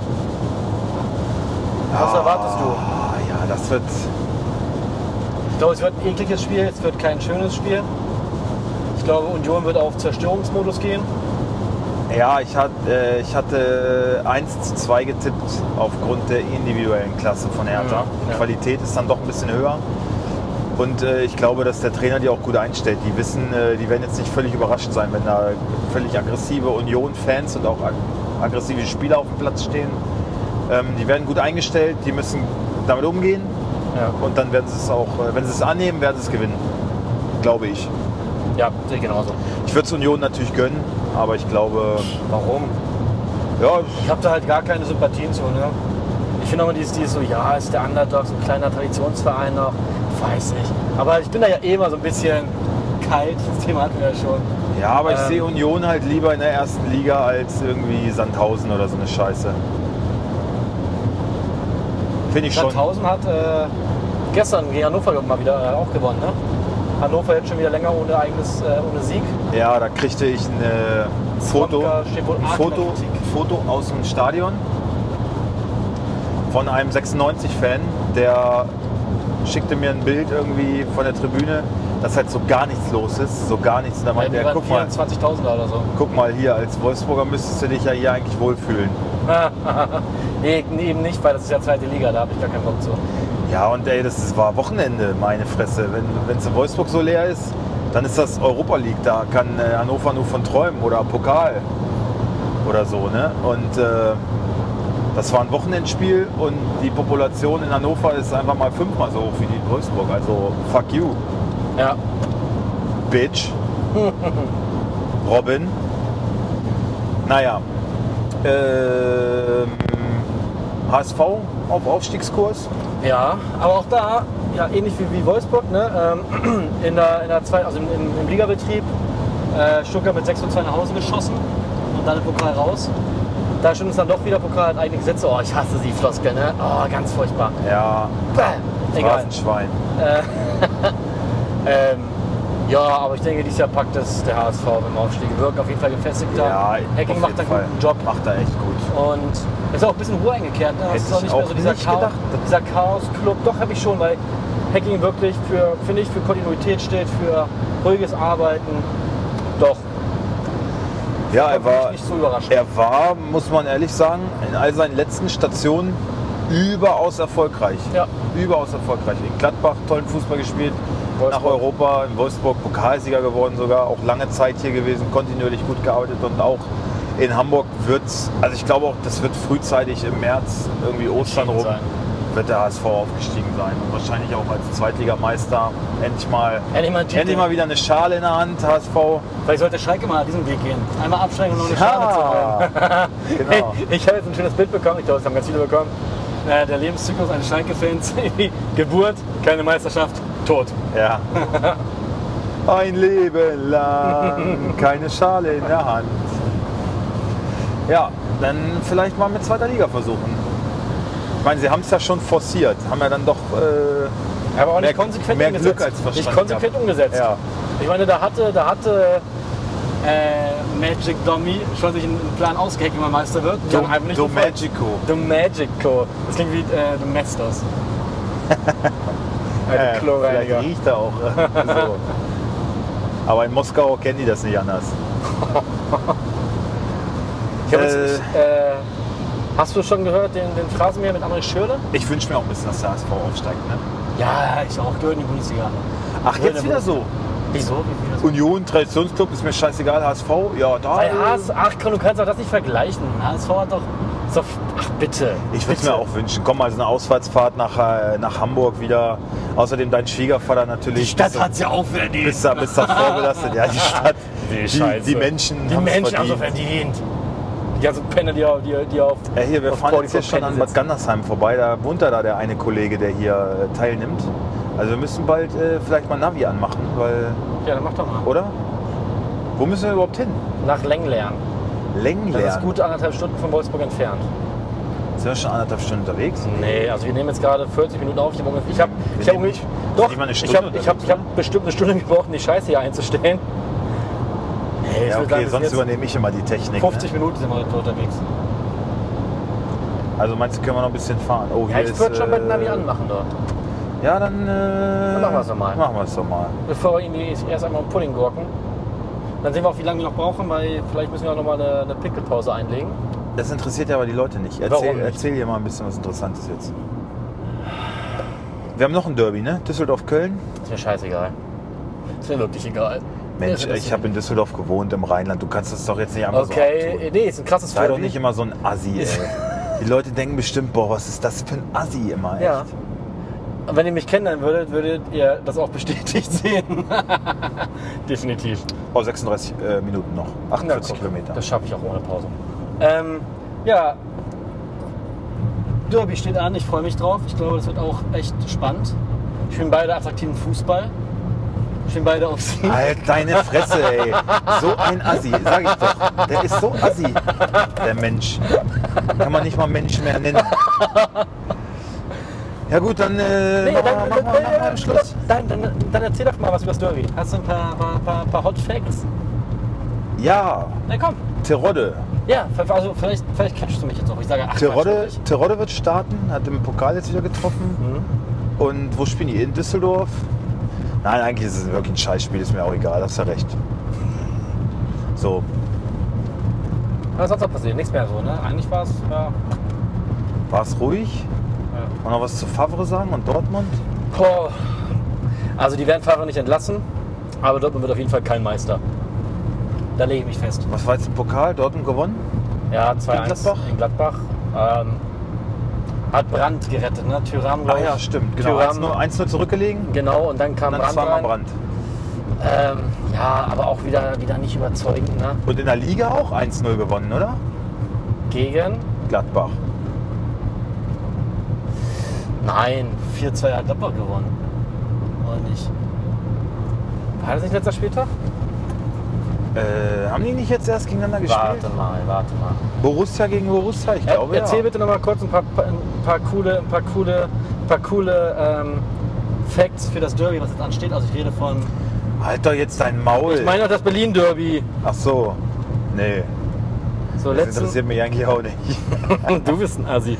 Was erwartest du? Ja, das wird... Ich glaube, es wird ein ekliges Spiel, es wird kein schönes Spiel. Ich glaube, Union wird auf Zerstörungsmodus gehen. Ja, ich hatte 1:2 getippt aufgrund der individuellen Klasse von Hertha. Die Qualität ist dann doch ein bisschen höher. Und ich glaube, dass der Trainer die auch gut einstellt. Die wissen, die werden jetzt nicht völlig überrascht sein, wenn da völlig aggressive Union-Fans und auch aggressive Spieler auf dem Platz stehen. Die werden gut eingestellt, die müssen damit umgehen. Ja. Und dann werden sie es auch, wenn sie es annehmen, werden sie es gewinnen. Glaube ich. Ja, sehe ich genauso. Ich würde es Union natürlich gönnen, aber ich glaube... Warum? Ja, ich habe da halt gar keine Sympathien zu. Ne? Ich finde immer dieses so, ja, ist der Underdog, so ein kleiner Traditionsverein noch. Weiß nicht. Aber ich bin da ja eh immer so ein bisschen kalt. Das Thema hatten wir ja schon. Ja, aber ich sehe Union halt lieber in der ersten Liga als irgendwie Sandhausen oder so eine Scheiße. Finde ich schon. Sandhausen hat gestern gegen Hannover mal wieder auch gewonnen. Ne? Hannover jetzt schon wieder länger ohne Sieg. Ja, da kriegte ich ein Foto aus dem Stadion von einem 96-Fan, der schickte mir ein Bild irgendwie von der Tribüne, dass halt so gar nichts los ist, so gar nichts. Da meinte er, guck mal, 24.000 oder so. Guck mal hier, als Wolfsburger müsstest du dich ja hier eigentlich wohlfühlen. Nee, eben nicht, weil das ist ja zweite Liga, da habe ich gar keinen Bock zu. Ja, und ey, das war Wochenende, meine Fresse. Wenn es in Wolfsburg so leer ist, dann ist das Europa League, da kann Hannover nur von träumen oder Pokal oder so, ne? Und das war ein Wochenendspiel und die Population in Hannover ist einfach mal 5-mal so hoch wie die in Wolfsburg. Also fuck you. Ja. Bitch. Robin. Naja. HSV auf Aufstiegskurs. Ja, aber auch da, ja, ähnlich wie Wolfsburg, ne? In der zweiten, also im Ligabetrieb, Stuttgart mit 6:2 nach Hause geschossen und dann im Pokal raus. Da stimmt es dann doch wieder, Pokal hat einige Sätze. Oh, ich hasse die Floskel, ne? Oh, ganz furchtbar. Ja, egal. Schwein. Ja, aber ich denke, dieses Jahr packt es der HSV im Aufstieg. Wirkt auf jeden Fall gefestigter. Ja, Hacking macht einen guten Job. Macht er echt gut. Und es ist auch ein bisschen Ruhe eingekehrt. Ne? Das ist auch nicht mehr so dieser Chaos-Club. Doch, habe ich schon, weil Hacking wirklich finde ich, für Kontinuität steht, für ruhiges Arbeiten. Doch. Ja, er war, muss man ehrlich sagen, in all seinen letzten Stationen überaus erfolgreich. Ja. Überaus erfolgreich. In Gladbach tollen Fußball gespielt, nach Europa, in Wolfsburg Pokalsieger geworden sogar, auch lange Zeit hier gewesen, kontinuierlich gut gearbeitet und auch in Hamburg also ich glaube auch, das wird frühzeitig im März, irgendwie Ostern rum, wird der HSV aufgestiegen sein und wahrscheinlich auch als Zweitligameister endlich mal wieder eine Schale in der Hand, HSV. Vielleicht sollte Schalke mal diesen Weg gehen. Einmal absteigen und noch eine Schale zu holen. Genau. Hey, ich habe jetzt ein schönes Bild bekommen, ich glaube, das haben ganz viele bekommen. Der Lebenszyklus eines Schalke-Fans, Geburt, keine Meisterschaft, Tod. Ja. Ein Leben lang, keine Schale in der Hand. Ja, dann vielleicht mal mit zweiter Liga versuchen. Ich meine, sie haben es ja schon forciert, haben ja dann doch aber auch nicht konsequent mehr umgesetzt. Glück als Verstand. Nicht konsequent umgesetzt. Ja. Ich meine, da hatte Magic Domi schon sich einen Plan ausgeheckt, wie man Meister wird. Magico. Das klingt wie Domestos. Vielleicht riecht er auch so. Aber in Moskau kennen die das nicht anders. Hast du schon gehört den Phrasenmäher mit André Schürrle? Ich wünsche mir auch ein bisschen, dass der HSV aufsteigt. Ne? Ja, ich auch. Gehört in die Bundesliga. Ach, jetzt wieder so? Wieso? Union, Traditionsclub, ist mir scheißegal. HSV, ja, da. Ach, du kannst auch das nicht vergleichen. HSV hat doch So, ach bitte. Ich würde es mir auch wünschen. Komm, also eine Auswärtsfahrt nach Hamburg wieder. Außerdem dein Schwiegervater natürlich. Die Stadt hat es ja auch verdient. Bist da vorbelastet. Ja, die Stadt. Die Menschen haben es verdient. verdient. Die ganzen Penner, die auf Ja, hier, wir auf fahren jetzt hier schon Penny an Bad sitzen. Gandersheim vorbei. Da wohnt da der eine Kollege, der hier teilnimmt. Also wir müssen bald vielleicht mal Navi anmachen, weil... Ja, dann mach doch mal. Oder? Wo müssen wir überhaupt hin? Nach Lenglern. Das Längenlernen. ist gut 1,5 Stunden von Wolfsburg entfernt. Sind wir schon 1,5 Stunden unterwegs? Nee, also wir nehmen jetzt gerade 40 Minuten auf. Ich habe Nicht mal eine Stunde bestimmt eine Stunde gebraucht, um die Scheiße hier einzustellen. Nee, Ja, ich würde okay, sagen, sonst jetzt übernehme ich immer die Technik. 50 Ne? Minuten sind wir heute unterwegs. Also meinst du, können wir noch ein bisschen fahren? Oh, Ja, hier ich ist, würde schon bei den Navi anmachen dort. Ja, dann machen wir es doch mal. Machen wir es doch mal. Bevor wir irgendwie erst einmal einen Pudding gurken. Dann sehen wir auch, wie lange wir noch brauchen, weil vielleicht müssen wir auch noch mal eine Pickelpause einlegen. Das interessiert ja aber die Leute nicht. Warum nicht? Erzähl hier mal ein bisschen was Interessantes jetzt. Wir haben noch ein Derby, ne? Düsseldorf-Köln. Ist mir scheißegal. Ist mir wirklich egal. Mensch, Ja, ich habe in Düsseldorf gewohnt, im Rheinland. Du kannst das doch jetzt nicht einfach so Okay, abtun. nee, ist ein krasses Sei doch Derby. nicht immer so ein Assi, ey. Die Leute denken bestimmt, boah, was ist das für ein Assi immer, echt? Ja. Und wenn ihr mich kennenlernen würdet ihr das auch bestätigt sehen. Definitiv. Oh, 36 Minuten noch. 48 Na, guck, Kilometer. Das schaffe ich auch ohne Pause. Ja, Derby steht an, ich freue mich drauf. Ich glaube, das wird auch echt spannend. Ich spielen beide attraktiven Fußball. Ich spielen beide auf Sieg. Halt deine Fresse, ey. So ein Assi, sag ich doch. Der ist so Assi, der Mensch. Kann man nicht mal Mensch mehr nennen. Ja gut, dann machen wir am Schluss. Dann erzähl doch mal was über das Derby. Hast du ein paar Hot Facts? Ja, Na komm. Terodde. Ja, also vielleicht catchst du mich jetzt auch. Ich sage, ach, Terodde wird starten, hat im Pokal jetzt wieder getroffen. Mhm. Und wo spielen die? In Düsseldorf? Nein, eigentlich ist es wirklich ein Scheißspiel, ist mir auch egal, hast ja recht. So, Was soll da passieren? Nichts mehr so, ne? Eigentlich war es, ja. war es ruhig? Ja. Und noch was zu Favre sagen und Dortmund? Boah. Also die werden Fahrer nicht entlassen, aber Dortmund wird auf jeden Fall kein Meister. Da lege ich mich fest. Was war jetzt im Pokal? Dortmund gewonnen? Ja, 2-1 In Gladbach? in Gladbach. Hat Brandt gerettet, ne? Thuram, Ah glaub ich. ja, stimmt. Genau, Thuram, 1-0 zurückgelegen. genau, und dann kam Und dann Brandt zweimal rein. Brand. Ja, aber auch wieder nicht überzeugend, ne? Und in der Liga auch 1-0 gewonnen, oder? Gegen? Gladbach. Nein, 4-2 hat Gladbach gewonnen. Oder nicht? War das nicht letzter Spieltag? Haben die nicht jetzt erst gegeneinander gespielt? Warte mal. Borussia gegen Borussia, ich glaube Erzähl ja. bitte noch mal kurz ein paar coole Facts für das Derby, was jetzt ansteht. Also ich rede von... Halt doch jetzt dein Maul. Ich meine auch das Berlin-Derby. Ach so. Nee, So, das interessiert mich eigentlich auch nicht. Du bist ein Assi.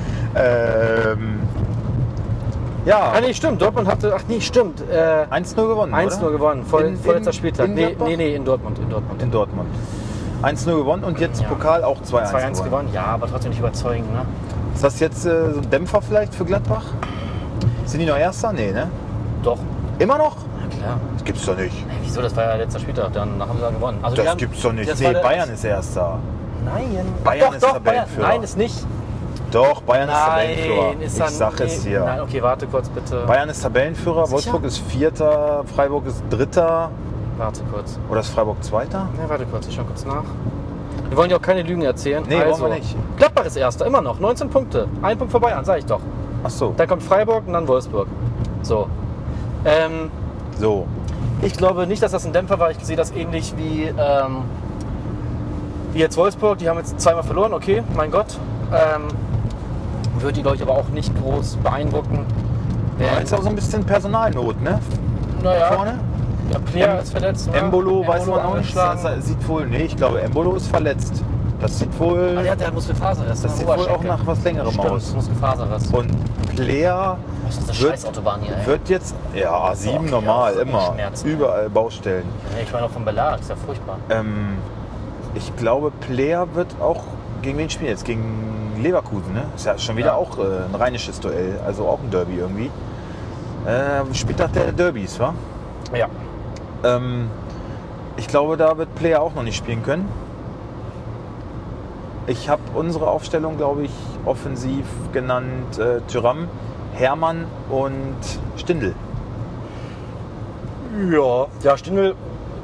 Ja, Ah nee, stimmt. Dortmund hatte... Ach nee, stimmt. 1-0 gewonnen, 1-0 oder? gewonnen. Vorletzter Spieltag. in Nee, Gladbach? in Dortmund. In Dortmund. 1-0 gewonnen und jetzt Ja. Pokal auch 2-1 2-1 gewonnen. Ja, aber trotzdem nicht überzeugend, ne? Ist das jetzt so ein Dämpfer vielleicht für Gladbach? Sind die noch Erster? Nee, ne? Doch. Immer noch? Na klar. Das gibt's doch nicht. Hey, wieso? Das war ja letzter Spieltag. Dann haben sie da gewonnen. Also die Das haben- gibt's doch nicht. das Nee, war der- Bayern ist Erster. Nein. Bayern Ach, ist doch, Tabellenführer. Nein, ist nicht. Doch, Bayern ist Tabellenführer. Nein, ist Ich dann... sag es dir. Nein, okay, warte kurz bitte. Bayern ist Tabellenführer, Sicher? Wolfsburg ist Vierter, Freiburg ist Dritter. Warte kurz. Oder ist Freiburg Zweiter? Ja, warte kurz, ich schau kurz nach. Wir wollen ja auch keine Lügen erzählen. Nee, wollen wir nicht. Gladbach ist Erster, immer noch. 19 Punkte. Ein Punkt vor Bayern, sag ich doch. Ach so. Dann kommt Freiburg und dann Wolfsburg. So. So. Ich glaube nicht, dass das ein Dämpfer war. Ich sehe das ähnlich wie jetzt Wolfsburg. Die haben jetzt zweimal verloren, okay, mein Gott. Wird die, glaube ich, aber auch nicht groß beeindrucken. Ja, ist auch so ein bisschen Personalnot, ne? Naja, Vorne? ja, Player ist verletzt. oder? Embolo weiß man auch nicht. angeschlagen. Das sieht wohl, nee, ich glaube, Embolo ist verletzt. Das sieht wohl, Ah, der hat Muskelfaserriss. das am sieht wohl auch Oberschenkel. nach was Längerem Stimmt, aus. Muskelfaserriss. Und Player Was ist das wird- Scheißautobahn hier, ey? wird jetzt, ja, A7 Okay, normal, auch immer. Schmerzen. Überall Baustellen. Nee, ich meine auch vom Belag, ist ja furchtbar. Ich glaube, Player wird auch, gegen wen spielen jetzt? Gegen Leverkusen, ne? Ist ja schon wieder Ja. auch ein rheinisches Duell, also auch ein Derby irgendwie. Spieltag der Derbys, wa? Ja. Ich glaube, da wird Player auch noch nicht spielen können. Ich habe unsere Aufstellung, glaube ich, offensiv genannt Thuram, Hermann und Stindl. Ja, Stindl,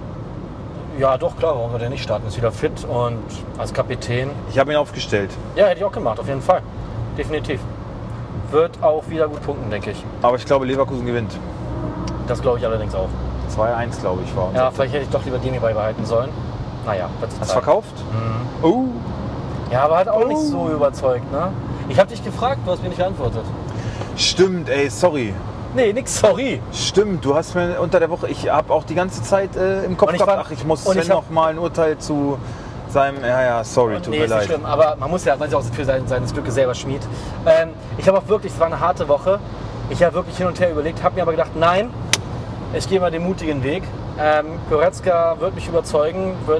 ja doch, klar, warum soll der nicht starten? Ist wieder fit und als Kapitän. Ich habe ihn aufgestellt. Ja, hätte ich auch gemacht, auf jeden Fall. Definitiv. Wird auch wieder gut punkten, denke ich. Aber ich glaube, Leverkusen gewinnt. Das glaube ich allerdings auch. 2-1, glaube ich, war unser Ja, Tipp. vielleicht hätte ich doch lieber Demi beibehalten sollen. Naja, wird sich Hast du zeigen. verkauft? Oh, Ja, aber hat auch nicht so überzeugt, ne? Ich habe dich gefragt, du hast mir nicht geantwortet. stimmt, ey, sorry. Nee, nix, sorry. Stimmt, du hast mir unter der Woche, ich habe auch die ganze Zeit im Kopf Und ich gehabt, war- ach, ich muss und ich Sven hab- noch mal ein Urteil zu seinem, sorry, tut Nee, mir ist nicht leid. schlimm, aber man muss ja auch für seines Glückes selber schmied. Ich habe auch wirklich, es war eine harte Woche. Ich habe wirklich hin und her überlegt, habe mir aber gedacht, nein, ich gehe mal den mutigen Weg. Goretzka wird mich überzeugen, wird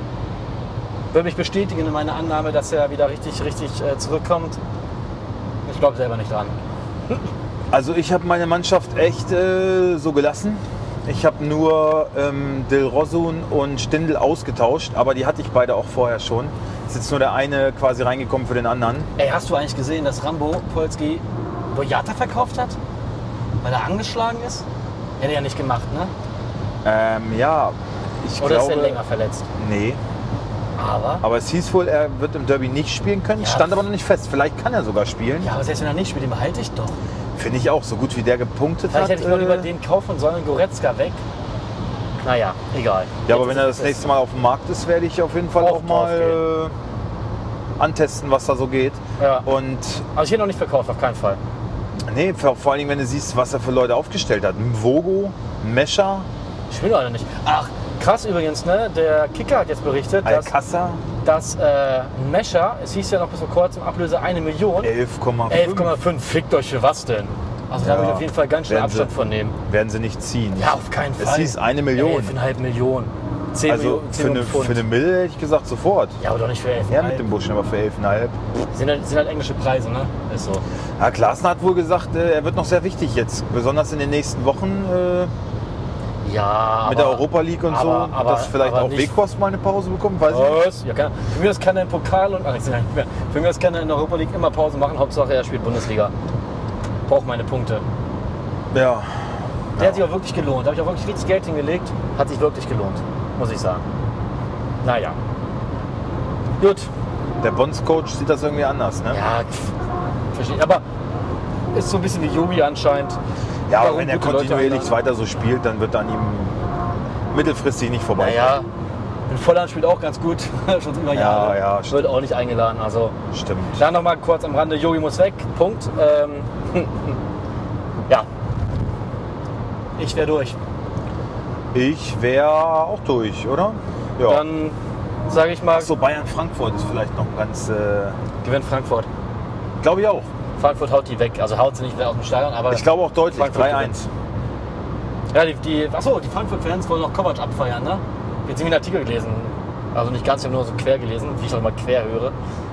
mich bestätigen in meiner Annahme, dass er wieder richtig zurückkommt. Ich glaube selber nicht dran. Also ich habe meine Mannschaft echt so gelassen. Ich habe nur Dilrosun und Stindl ausgetauscht, aber die hatte ich beide auch vorher schon. Ist jetzt nur der eine quasi reingekommen für den anderen. Ey, hast du eigentlich gesehen, dass Rambo Polski Boyata verkauft hat? Weil er angeschlagen ist? Hätte er ja nicht gemacht, ne? Ja, ich Oder glaube... ist er länger verletzt? Nee, Aber aber es hieß wohl, er wird im Derby nicht spielen können. Ja. Stand aber noch nicht fest. Vielleicht kann er sogar spielen. ja, aber selbst wenn er nicht spielt, den behalte ich doch. Finde ich auch, so gut wie der gepunktet Vielleicht hat. hätte ich noch lieber den kaufen sollen, Goretzka weg. Naja, egal. Ja, aber Jetzt wenn ist er es, das wie es nächste Mal auf dem Markt ist, werde ich auf jeden Fall Auch auch mal antesten, was da so geht. Ja. Und Also ich hätte noch nicht verkauft, auf keinen Fall. nee, vor allen Dingen, wenn du siehst, was er für Leute aufgestellt hat. Mvogo, Mescher, Ich will leider nicht. Ach, krass übrigens, ne? Der Kicker hat jetzt berichtet, Alcázar, dass Mescher, es hieß ja noch bis vor kurzem, Ablöse 1 Million. 11,5. 11,5. Fickt euch für was denn? Also da Ja. würde ich auf jeden Fall ganz schnell Werden sie- Abstand von nehmen. Werden sie nicht ziehen. Ja, auf keinen Fall. Es hieß 1 Million. 11,5 Millionen. 10 Also Millionen, 10 für eine, Millionen Pfund. für eine Mille hätte ich gesagt sofort. Ja, aber doch nicht für 11,5. Ja, mit dem Buschen, aber für 11,5. Sind halt englische Preise, ne? Ist so. Ja, Klaassen hat wohl gesagt, er wird noch sehr wichtig jetzt. Besonders in den nächsten Wochen Ja, mit der Europa League und so. Dass vielleicht auch nicht. Weghorst mal eine Pause bekommt, weiß ich nicht. Was? Ja, für mich das kann er im Pokal und ach, ich sag nicht mehr. Für mich das kann er in der Europa League immer Pause machen. Hauptsache er spielt Bundesliga. Braucht meine Punkte. Ja. Der hat sich auch wirklich gelohnt. Da habe ich auch wirklich richtig Geld hingelegt. Hat sich wirklich gelohnt, muss ich sagen. Naja. Gut. Der Bonds-Coach sieht das irgendwie anders, ne? Ja, verstehe. Aber ist so ein bisschen wie Yogi anscheinend. Ja, aber Warum wenn er gute Leute kontinuierlich einladen? weiter so spielt, dann wird an ihm mittelfristig nicht vorbei. Naja, in Volland spielt auch ganz gut. Schon über Jahre. ja, Wird auch nicht eingeladen. Also Stimmt. dann nochmal kurz am Rande, Yogi muss weg. Punkt. Ja. Ich wäre durch. Ich wäre auch durch, oder? Ja. Dann sage ich mal, So, Bayern-Frankfurt ist vielleicht noch ganz... gewinnt Frankfurt. glaube ich auch. Frankfurt haut die weg. Also haut sie nicht wieder aus dem Stadion, aber Ich glaube auch deutlich. Frankfurt 3-1. ja, die Frankfurt-Fans wollen noch Kovac abfeiern, ne? Jetzt irgendwie einen Artikel gelesen. Also nicht ganz, ich habe nur so quer gelesen, wie ich auch immer quer höre.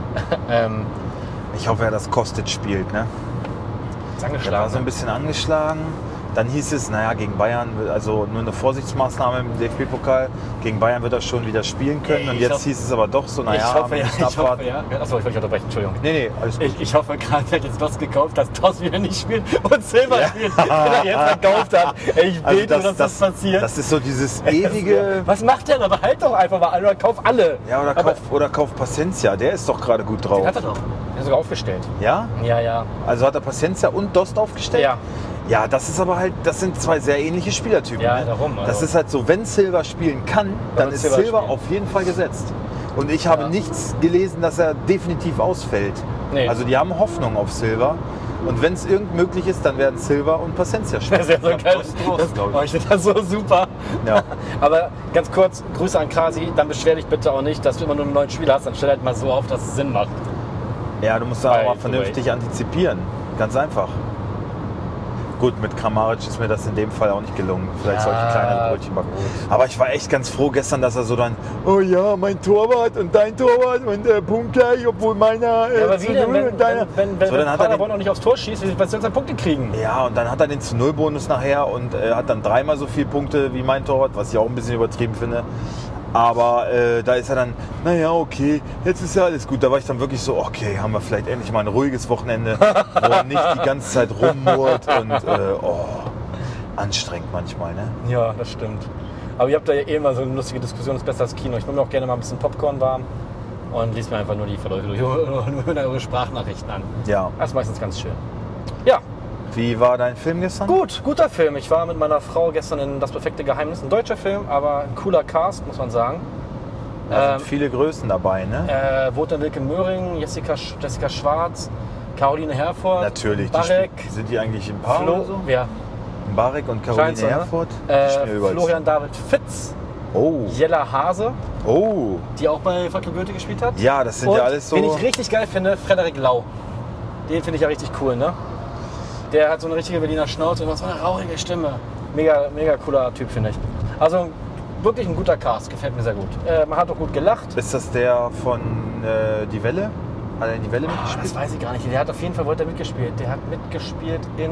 Ich hoffe ja, dass Kostic spielt, ne? Ist Der war angeschlagen. so ein bisschen angeschlagen. Dann hieß es, naja, gegen Bayern, also nur eine Vorsichtsmaßnahme im DFB-Pokal. Gegen Bayern wird er schon wieder spielen können. Und Ich jetzt hoffe- hieß es aber doch so, naja, ich hoffe, ja. müssen abwarten. Achso, ich wollte dich unterbrechen, Entschuldigung. Nee, alles gut. Ich hoffe gerade, er hat jetzt was gekauft, dass Toss wieder nicht spielt und Silber spielt, wenn er jetzt verkauft hat. Ey, ich Also bete, dass das passiert. Das ist so dieses ewige... Was macht der? Aber halt doch einfach mal alle oder kauf alle. Ja, oder kauf Paciencia, der ist doch gerade gut drauf. Den hat er doch. Der hat sogar aufgestellt. Ja? Ja, ja. Also hat er Paciencia und Dost aufgestellt? Ja. Ja, das ist aber halt, das sind zwei sehr ähnliche Spielertypen. Ja, ne? darum, also. Das ist halt so, wenn Silva spielen kann, dann wird ist Silva Silva spielen. auf jeden Fall gesetzt. Und ich habe Ja. nichts gelesen, dass er definitiv ausfällt. Nee. Also die haben Hoffnung auf Silva. Und wenn es irgend möglich ist, dann werden Silva und Paciencia spielen. Das ist ja so Ich geil. glaub, Dost draußen, glaub ich. Ich finde das so super. Ja. Aber ganz kurz, Grüße an Krasi. Dann beschwer dich bitte auch nicht, dass du immer nur einen neuen Spieler hast. Dann stell halt mal so auf, dass es Sinn macht. Ja, du musst da By auch mal the vernünftig antizipieren. Ganz einfach. Gut, mit Kramaric ist mir das in dem Fall auch nicht gelungen. Vielleicht solche kleinere Brötchen backen. Aber ich war echt ganz froh gestern, dass er so dann, oh ja, mein Torwart und dein Torwart und Punkt gleich, obwohl meiner Ja, aber wie zu denn, null wenn, und deiner. wenn So, dann hat er Paderborn den, auch nicht aufs Tor schießt, was soll er Punkte kriegen? ja, und dann hat er den zu Null Bonus nachher und hat dann 3-mal so viele Punkte wie mein Torwart, was ich auch ein bisschen übertrieben finde. Aber da ist er dann, naja, okay, jetzt ist ja alles gut. Da war ich dann wirklich so, okay, haben wir vielleicht endlich mal ein ruhiges Wochenende, wo er nicht die ganze Zeit rummurrt und anstrengend manchmal, ne? Ja, das stimmt. Aber ihr habt da ja eh immer so eine lustige Diskussion, ist besser als Kino. Ich nehme mir auch gerne mal ein bisschen Popcorn warm und lese mir einfach nur die Verläufe durch oder eure Sprachnachrichten an. Ja. Das ist meistens ganz schön. Ja, Wie war dein Film gestern? guter Film. Ich war mit meiner Frau gestern in Das perfekte Geheimnis. Ein deutscher Film, aber ein cooler Cast, muss man sagen. Da sind viele Größen dabei, ne? Wotan Wilke Möhring, Jessica Schwarz, Caroline Herford, Natürlich. Barek, Sind die eigentlich ein Paar oder so? Ja, Barek und Caroline scheint so, ne? Herford? Die spielen überall. Florian David Fitz, Oh. Jella Hase, Oh. die auch bei Fuck You Goethe gespielt hat. Ja, das sind Und ja alles so. wen ich richtig geil finde, Frederik Lau. Den finde ich ja richtig cool, ne? Der hat so eine richtige Berliner Schnauze und so eine rauchige Stimme. Mega, mega cooler Typ, finde ich. Also wirklich ein guter Cast, gefällt mir sehr gut. Man hat auch gut gelacht. Ist das der von Die Welle? Hat er in Die Welle Das mitgespielt? weiß ich gar nicht. Der hat auf jeden Fall mitgespielt. Der hat mitgespielt in...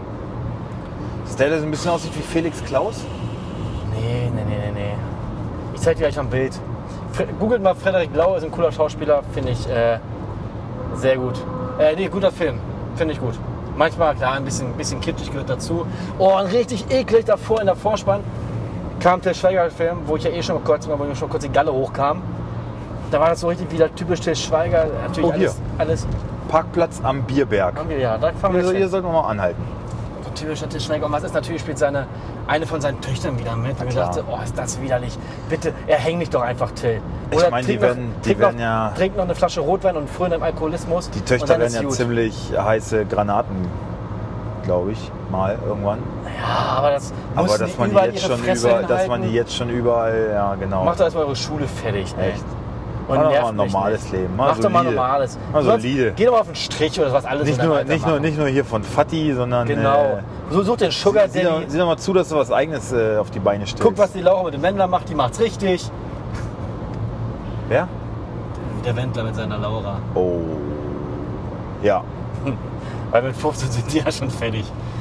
Ist der so ein bisschen aussieht wie Felix Klaus? Nee. Ich zeig dir gleich mal ein Bild. Googelt mal Frederik Lau, ist ein cooler Schauspieler, finde ich sehr gut. Guter Film, finde ich gut. Manchmal, klar, ein bisschen kitschig gehört dazu. Oh, und richtig eklig davor in der Vorspann kam der Schweiger-Film, wo ich ja schon kurz die Galle hochkam. Da war das so richtig wieder typisch Til Schweiger. Natürlich Oh, hier. alles. Parkplatz am Bierberg. Ja, da fahren wir jetzt Hier hin. sollten wir mal anhalten. So typischer Til Schweiger. Und was ist natürlich, spielt eine von seinen Töchtern wieder mit. Und ich klar. dachte, oh, ist das widerlich. Bitte, erhäng mich doch einfach, Till. Ich meine, die werden ja... Trink noch eine Flasche Rotwein und frönen im Alkoholismus. Die und Töchter dann werden ist ja gut. ziemlich heiße Granaten, glaube ich, mal irgendwann. Ja, aber das Aber mussten dass die man die überall jetzt ihre schon Fresse überall, dass man hinhalten. die jetzt schon überall, ja genau. Macht doch erstmal eure Schule fertig. ey. Echt? Und Mach doch nervt mal ein mich normales nicht. Leben. Mach doch mal solide. normales. Mal Sonst solide. Geh doch mal auf den Strich oder was alles Nicht in deinem nur, Alter nicht, nur, machen. nicht nur hier von Fatty, sondern Genau. So such den Sugar sieh Daddy. doch mal zu, dass du was Eigenes auf die Beine stellst. Guck, was die Laura mit dem Wendler macht. Die macht's richtig. Wer? Der Wendler mit seiner Laura. Oh. Ja. Weil mit 15 sind die ja schon fertig.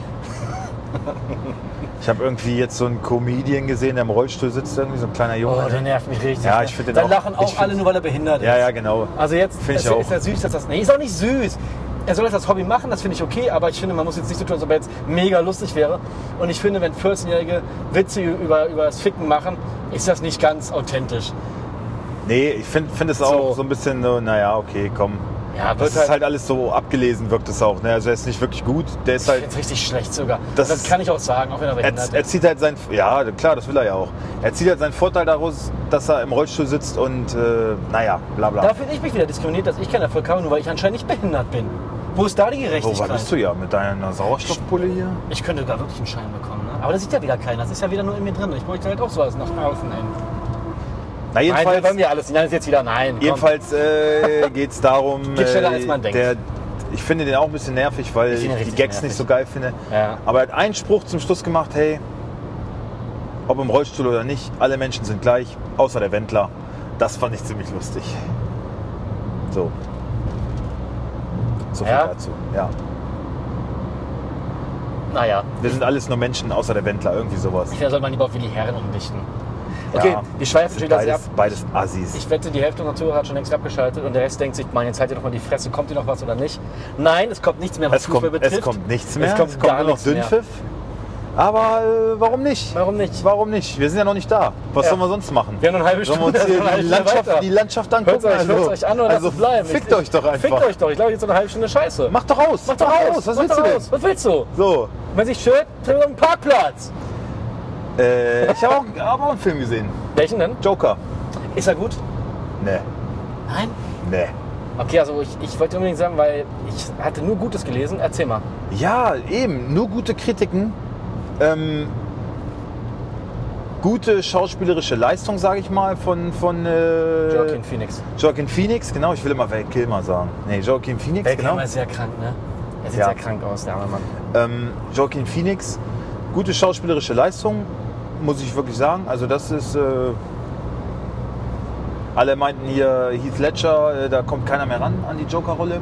Ich habe irgendwie jetzt so einen Comedian gesehen, der im Rollstuhl sitzt, irgendwie so ein kleiner Junge. Oh, der nervt mich richtig. Ja, ne? ich finde den Dann auch- lachen auch ich find- alle nur, weil er behindert ist. Ja, ja, genau. Also jetzt Find ich ist, auch. ist er süß, dass das... Nee, ist auch nicht süß. Er soll das als Hobby machen, das finde ich okay, aber ich finde, man muss jetzt nicht so tun, als ob er jetzt mega lustig wäre. Und ich finde, wenn 14-Jährige Witze über das Ficken machen, ist das nicht ganz authentisch. Nee, ich finde es auch so ein bisschen so, naja, okay, komm. Ja, Das ist halt alles so abgelesen, wirkt es auch. Ne? Also er ist nicht wirklich gut. Der ist Ich halt, finde es richtig schlecht sogar. Das Das ist- kann ich auch sagen, auch wenn er behindert er ist. zieht halt sein, ja klar, das will er ja auch. Er zieht halt seinen Vorteil daraus, dass er im Rollstuhl sitzt und naja, bla bla. Da finde ich mich wieder diskriminiert, dass ich keinen Erfolg habe, nur weil ich anscheinend nicht behindert bin. Wo ist da die Wo Gerechtigkeit? bist du ja mit deiner Sauerstoffpulle hier? Ich könnte da wirklich einen Schein bekommen. Ne? Aber das sieht ja wieder keiner. Das ist ja wieder nur in mir drin. Ich bräuchte halt auch sowas nach außen hin. Na Nein, jedenfalls, wollen wir alles. Nein, das ist jetzt wieder nein. Komm. jedenfalls geht es darum, Geht schneller, als man denkt. ich finde den auch ein bisschen nervig, weil Ich finde ihn ich die richtig Gags nervig. nicht so geil finde. Ja. Aber er hat einen Spruch zum Schluss gemacht, hey, ob im Rollstuhl oder nicht, alle Menschen sind gleich, außer der Wendler. Das fand ich ziemlich lustig. So. So viel Ja? dazu. Ja. Naja, Wir sind alles nur Menschen, außer der Wendler, irgendwie sowas. da soll man lieber auf Willi Herren umdichten. Okay, Ja, wir schweifen schon sind wieder sehr ab. beides Assis. Ich wette, die Hälfte unserer Zuhörer hat schon längst abgeschaltet und der Rest denkt sich, Mann, jetzt halt ihr doch mal die Fresse, kommt hier noch was oder nicht? Nein, es kommt nichts mehr, was Fußball betrifft. Es kommt nichts mehr, Es kommt gar nur noch nichts mehr. Dünnpfiff. Aber warum nicht? Warum nicht? Warum nicht? Wir sind ja noch nicht da. Was Ja. sollen wir sonst machen? Wir haben noch eine halbe Sollen Stunde. wir uns hier noch eine die halbe Stunde Landschaft, weiter. die Landschaft angucken? Hört's euch an oder also lasst es bleiben. fickt euch doch einfach. Fickt euch doch. Ich glaube, jetzt so eine halbe Stunde Scheiße. Mach doch aus. Mach doch aus. Was Mach willst doch du denn? aus. Was willst du? So, Wenn sich schön, treffen wir auf dem Parkplatz. ich habe auch einen Film gesehen. Welchen denn? Joker. Ist er gut? Nee, Nein. nee. Okay, also ich wollte unbedingt sagen, weil ich hatte nur Gutes gelesen. Erzähl mal. Ja, eben. Nur gute Kritiken. Gute schauspielerische Leistung, sage ich mal, von Joaquin Phoenix. Joaquin Phoenix. Genau, ich will immer Val Kilmer sagen. Nee, Joaquin Phoenix, Val genau. Kilmer ist sehr krank, ne? Er sieht Ja. sehr krank aus, der arme Mann. Joaquin Phoenix, gute schauspielerische Leistung, muss ich wirklich sagen. Also das ist... alle meinten hier, Heath Ledger, da kommt keiner mehr ran an die Joker-Rolle.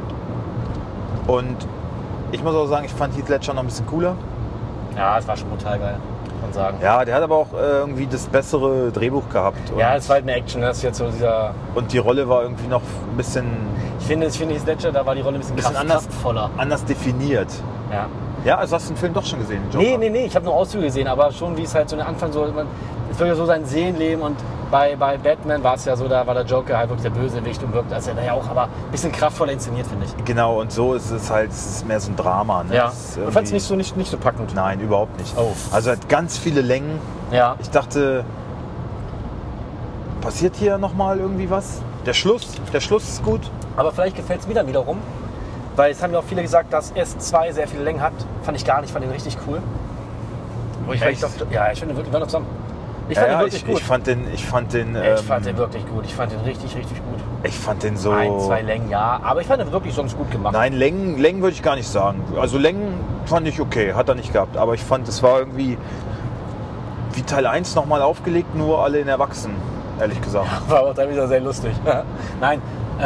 Und ich muss auch sagen, ich fand Heath Ledger noch ein bisschen cooler. Ja, es war schon brutal geil. man sagen. Ja, der hat aber auch irgendwie das bessere Drehbuch gehabt. Und, Ja, es war halt eine Action, das ist jetzt so dieser... und die Rolle war irgendwie noch ein bisschen Ich finde, Heath Ledger, da war die Rolle ein bisschen kraftvoller. anders definiert. Ja. Ja, also hast du den Film doch schon gesehen, Joker? Nee, ich habe nur Auszüge gesehen, aber schon wie es halt so der Anfang so, es wird ja so sein Seelenleben und bei Batman war es ja so, da war der Joker halt wirklich der Bösewicht und wirkt, also er ja auch, aber ein bisschen kraftvoller inszeniert, finde ich. Genau, und so ist es halt, es ist mehr so ein Drama. Ne? Ja, Es ist du fandst es nicht so packend? Nein, überhaupt nicht. Oh. Also er hat ganz viele Längen. Ja. Ich dachte, passiert hier nochmal irgendwie was? Der Schluss ist gut. Aber vielleicht gefällt es mir dann wiederum, weil es haben ja auch viele gesagt, dass S2 sehr viele Längen hat. Fand ich gar nicht, fand den richtig cool. Ich finde den wirklich, wir waren noch zusammen. Ich fand den wirklich gut. Ich fand den Ich fand den wirklich gut. Ich fand den richtig, richtig gut. Ich fand den so... 1, 2 Längen, ja. Aber ich fand den wirklich sonst gut gemacht. Nein, Längen würde ich gar nicht sagen. Also Längen fand ich okay, hat er nicht gehabt. Aber ich fand, es war irgendwie wie Teil 1 nochmal aufgelegt, nur alle in Erwachsenen, ehrlich gesagt. War auch dann wieder sehr lustig. Nein,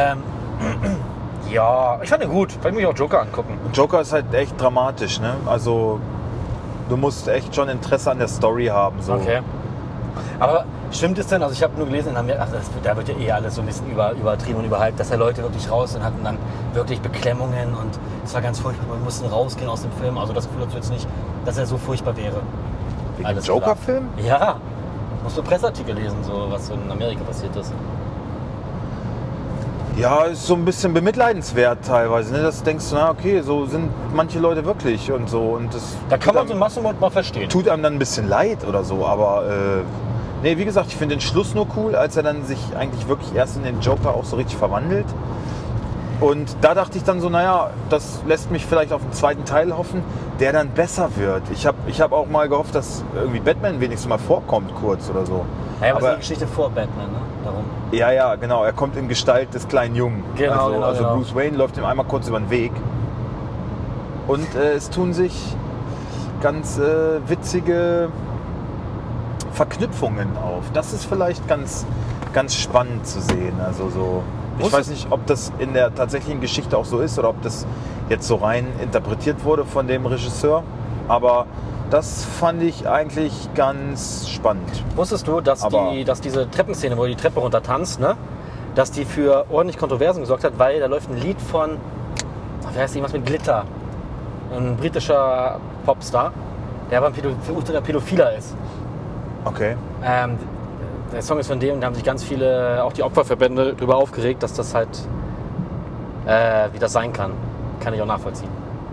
ja, ich fand den gut. Vielleicht muss ich auch Joker angucken. Und Joker ist halt echt dramatisch, ne? Also du musst echt schon Interesse an der Story haben. So. Okay. Aber stimmt es denn, also ich habe nur gelesen, da wird ja eh alles so ein bisschen übertrieben und überhyped, dass da Leute wirklich raus sind, hatten dann wirklich Beklemmungen und es war ganz furchtbar, wir mussten rausgehen aus dem Film. Also das Gefühl hast du jetzt nicht, dass er so furchtbar wäre. Wegen dem Joker-Film? Ja, musst du Presseartikel lesen, so was so in Amerika passiert ist. Ja, ist so ein bisschen bemitleidenswert teilweise. Ne? Das denkst du, na okay, so sind manche Leute wirklich und so. Und das da kann man so einen Massenmord mal verstehen. Tut einem dann ein bisschen leid oder so, aber nee, wie gesagt, ich finde den Schluss nur cool, als er dann sich eigentlich wirklich erst in den Joker auch so richtig verwandelt. Und da dachte ich dann so, naja, das lässt mich vielleicht auf den zweiten Teil hoffen, der dann besser wird. Ich hab auch mal gehofft, dass irgendwie Batman wenigstens mal vorkommt kurz oder so. Ja, aber es ist die Geschichte vor Batman, ne? Darum. Ja, genau. Er kommt in Gestalt des kleinen Jungen. Genau, also genau. Bruce Wayne läuft ihm einmal kurz über den Weg. Und es tun sich ganz witzige Verknüpfungen auf. Das ist vielleicht ganz, ganz spannend zu sehen. Also so. Ich weiß nicht, ob das in der tatsächlichen Geschichte auch so ist oder ob das jetzt so rein interpretiert wurde von dem Regisseur. Aber das fand ich eigentlich ganz spannend. Wusstest du, dass diese Treppenszene, wo die Treppe runter tanzt, ne, dass die für ordentlich Kontroversen gesorgt hat, weil da läuft ein Lied von, wie heißt die, was mit Glitter? Ein britischer Popstar, der aber ein Pädophiler ist. Okay. Der Song ist von dem, da haben sich ganz viele, auch die Opferverbände, darüber aufgeregt, dass das halt, wie das sein kann. Kann ich auch nachvollziehen.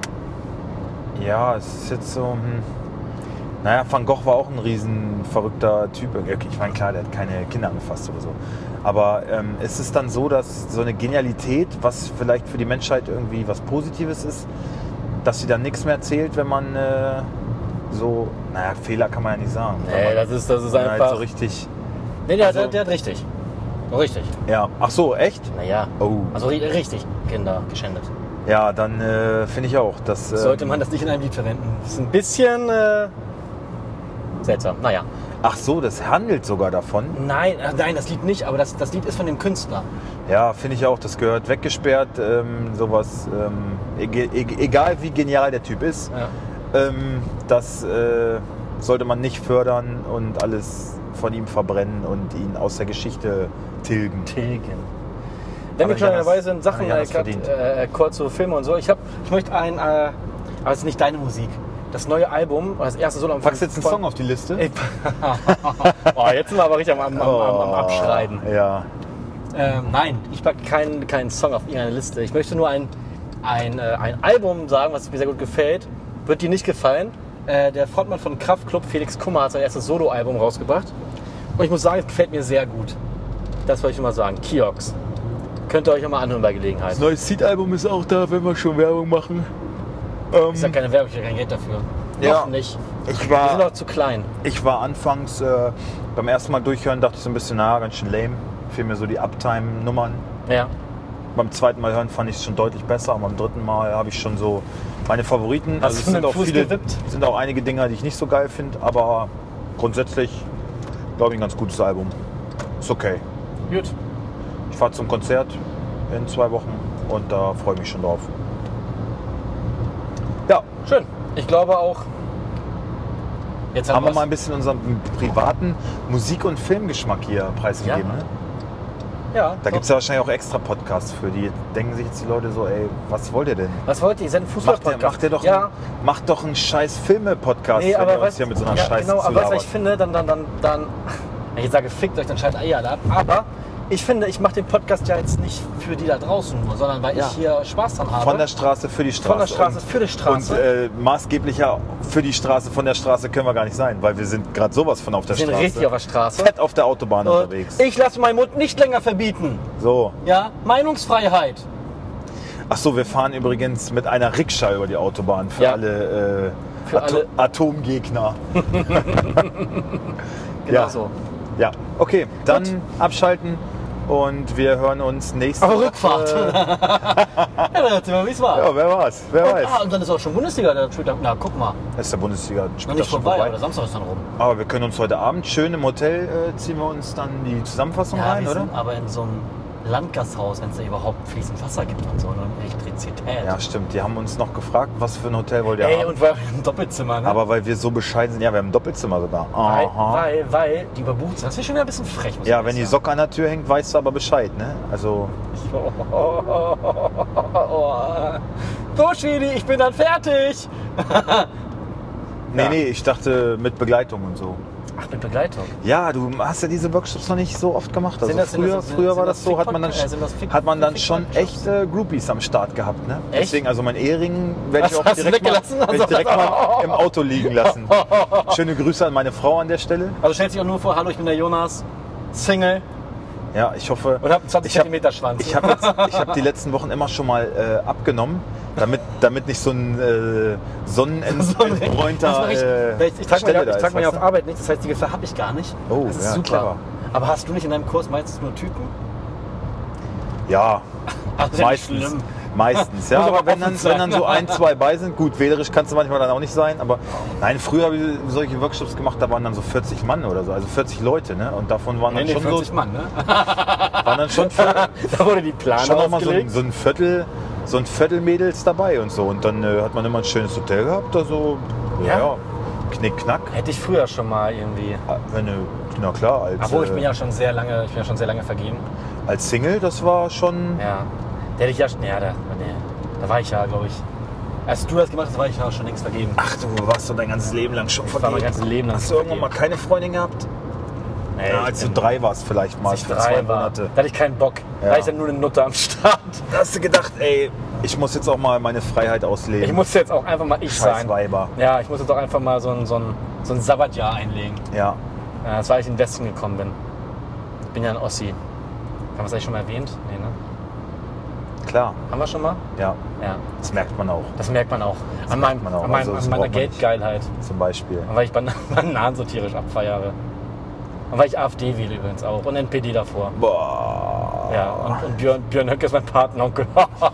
Ja, es ist jetzt so... Naja, Van Gogh war auch ein riesen verrückter Typ. Okay, ich meine, klar, der hat keine Kinder angefasst oder so. Aber ist es dann so, dass so eine Genialität, was vielleicht für die Menschheit irgendwie was Positives ist, dass sie dann nichts mehr zählt, wenn man so... Naja, Fehler kann man ja nicht sagen. Nee, das ist einfach... Halt so richtig... Nee, der hat richtig. Richtig. Ja. Ach so, echt? Naja. Oh. Also richtig, Kinder geschändet. Ja, dann finde ich auch, dass... Sollte man das nicht in einem Lied verwenden. Das ist ein bisschen seltsam. Naja. Ach so, das handelt sogar davon? Nein, das Lied nicht, aber das Lied ist von dem Künstler. Ja, finde ich auch, das gehört weggesperrt. Sowas, egal wie genial der Typ ist, ja. Das sollte man nicht fördern und alles von ihm verbrennen und ihn aus der Geschichte tilgen. Wenn wir schon dabei sind, Sachen, kurz so Filme und so. Ich möchte aber es ist nicht deine Musik. Das neue Album, das erste Solo. Packst du jetzt einen Song auf die Liste? Oh, jetzt sind wir aber richtig am Abschreiben. Ja. Nein, ich packe keinen Song auf irgendeine Liste. Ich möchte nur ein Album sagen, was mir sehr gut gefällt. Wird dir nicht gefallen. Der Frontmann von Kraftklub, Felix Kummer, hat sein erstes Soloalbum rausgebracht. Und ich muss sagen, es gefällt mir sehr gut. Das wollte ich nur mal sagen. Kiox. Könnt ihr euch auch mal anhören bei Gelegenheit. Das neue Seed-Album ist auch da, wenn wir schon Werbung machen. Ich sag keine Werbung, ich habe kein Geld dafür. Ja, noch nicht. Wir sind auch zu klein. Ich war anfangs beim ersten Mal durchhören, dachte ich so ein bisschen, ganz schön lame. Fehlen mir so die Uptime-Nummern. Ja. Beim zweiten Mal hören fand ich es schon deutlich besser, aber beim dritten Mal habe ich schon so meine Favoriten. Also es sind auch einige Dinger, die ich nicht so geil finde, aber grundsätzlich glaube ich ein ganz gutes Album. Ist okay. Gut. Ich fahre zum Konzert in 2 Wochen und da freue ich mich schon drauf. Ja, schön. Ich glaube auch, Jetzt haben wir mal ein bisschen unseren privaten Musik- und Filmgeschmack hier preisgegeben. Ja. Ne? Ja. Da gibt es ja wahrscheinlich auch extra Podcasts für die. Denken sich jetzt die Leute so, ey, was wollt ihr denn? Was wollt ihr? Ihr seid ein Fußball-Podcast. Macht doch einen scheiß Filme-Podcast, Nee, aber wenn ihr uns hier mit so einer Scheiße genau, aber was zulabert. ich finde, dann wenn ich jetzt sage, fickt euch, dann scheiß Eier ab. Aber ich finde, ich mache den Podcast ja jetzt nicht für die da draußen nur, sondern weil ich hier Spaß dran habe. Von der Straße für die Straße. Von der Straße für die Straße. Und maßgeblicher für die Straße, von der Straße können wir gar nicht sein, weil wir sind gerade sowas von auf der Wir sind Straße. richtig auf der Straße. Fett auf der Autobahn Und unterwegs. ich lasse meinen Mund nicht länger verbieten. So. Ja, Meinungsfreiheit. Ach so, wir fahren übrigens mit einer Rikscha über die Autobahn für alle, alle Atomgegner. Genau so. Ja, okay, dann Gut. abschalten und wir hören uns nächste Aber Woche. Rückfahrt. Ja, dann erzähl mal, wie es war. Ja, wer weiß, wer weiß. Und dann ist auch schon Bundesliga der Spieltag. Na, guck mal. Das ist der Bundesliga, Noch spielt nicht das schon vorbei, vorbei. aber Samstag ist dann rum. Aber wir können uns heute Abend schön im Hotel, ziehen wir uns dann die Zusammenfassung rein, wir oder? sind aber in so einem Landgasthaus, wenn es da überhaupt fließend Wasser gibt und so eine Elektrizität. Ja, stimmt. Die haben uns noch gefragt, was für ein Hotel wollt ihr Ey, haben. und wir haben ein Doppelzimmer, ne? Aber weil wir so bescheiden sind, ja, wir haben ein Doppelzimmer sogar. Aha. Weil die überbucht sind. Das ist schon wieder ein bisschen frech, muss ich Ja, ehrlich wenn die sagen. Socke an der Tür hängt, weißt du aber Bescheid, ne? Also, So, Schwedi, ich bin dann fertig. nee, ich dachte mit Begleitung und so. Ach, mit Begleitung. Ja, du hast ja diese Workshops noch nicht so oft gemacht. Also Sind das- früher sind war das das so, hat man dann, sind das Fick- hat man dann Fick- schon Workshops? echt Groupies am Start gehabt, ne? Echt? Deswegen, also mein Ehering werde ich Was auch hast du direkt, mal, weggelassen? werd ich direkt mal im Auto liegen lassen. Schöne Grüße an meine Frau an der Stelle. Also stellt sich auch nur vor, hallo, ich bin der Jonas, Single Ja, ich hoffe. und hab einen 20 cm Schwanz. Ich habe die letzten Wochen immer schon mal abgenommen, damit nicht so ein sonnenentbräunter ich trage Stelle mir, da ich ist, trag mir weißt auf du? Arbeit nichts, das heißt, die Gefahr habe ich gar nicht. Oh, das ist ja, super. clever. Aber hast du nicht in deinem Kurs meistens nur Typen? Ja, Also ist ja nicht meistens. schlimm. Meistens, ja. Muss aber Aber wenn offen dann so ein, zwei bei sind, gut, wählerisch kannst du manchmal dann auch nicht sein. Aber nein, früher habe ich solche Workshops gemacht, da waren dann so 40 Mann oder so, also 40 Leute, ne? Und davon waren dann schon 40 Mann, ne? waren dann schon, Da wurde die Plane schon noch mal ausgelegt. so ein Viertel Mädels dabei und so. Und dann hat man immer ein schönes Hotel gehabt, also ja, knick, knack. Hätte ich früher schon mal irgendwie. Na klar, Obwohl ich bin ja schon sehr lange vergeben. als Single, das war schon. Ja. Der hätte ich ja. Da war ich ja, glaube ich. Als du das gemacht hast, war ich ja schon längst vergeben. Ach, du warst doch dein ganzes Leben lang schon Ich war vergeben. mein ganzes Leben lang Hast du irgendwann mal keine Freundin gehabt? Nee, Ja, als du 3 warst vielleicht mal als ich für 3 2 war, Monate. da hatte ich keinen Bock. Da hatte ich dann nur eine Nutte am Start. Da hast du gedacht, ey, ich muss jetzt auch mal meine Freiheit ausleben. Ich muss jetzt auch einfach mal ich Scheiß sein. Weiber. Ja, ich muss jetzt auch einfach mal so ein Sabbatjahr einlegen. Ja. Ja, das war, als ich in den Westen gekommen bin. Ich bin ja ein Ossi. Haben wir das eigentlich schon mal erwähnt? Nee, ne? Klar. Haben wir schon mal? Ja. Ja. Das merkt man auch, Das merkt man auch. An, merkt man auch. an, meinem, Also, das an meiner braucht man nicht. Geldgeilheit. zum Beispiel. Und weil ich Bananen so tierisch abfeiere. Und weil ich AfD wähle übrigens auch. Und NPD davor. Boah. Ja, und Björn Höcke ist mein Patenonkel.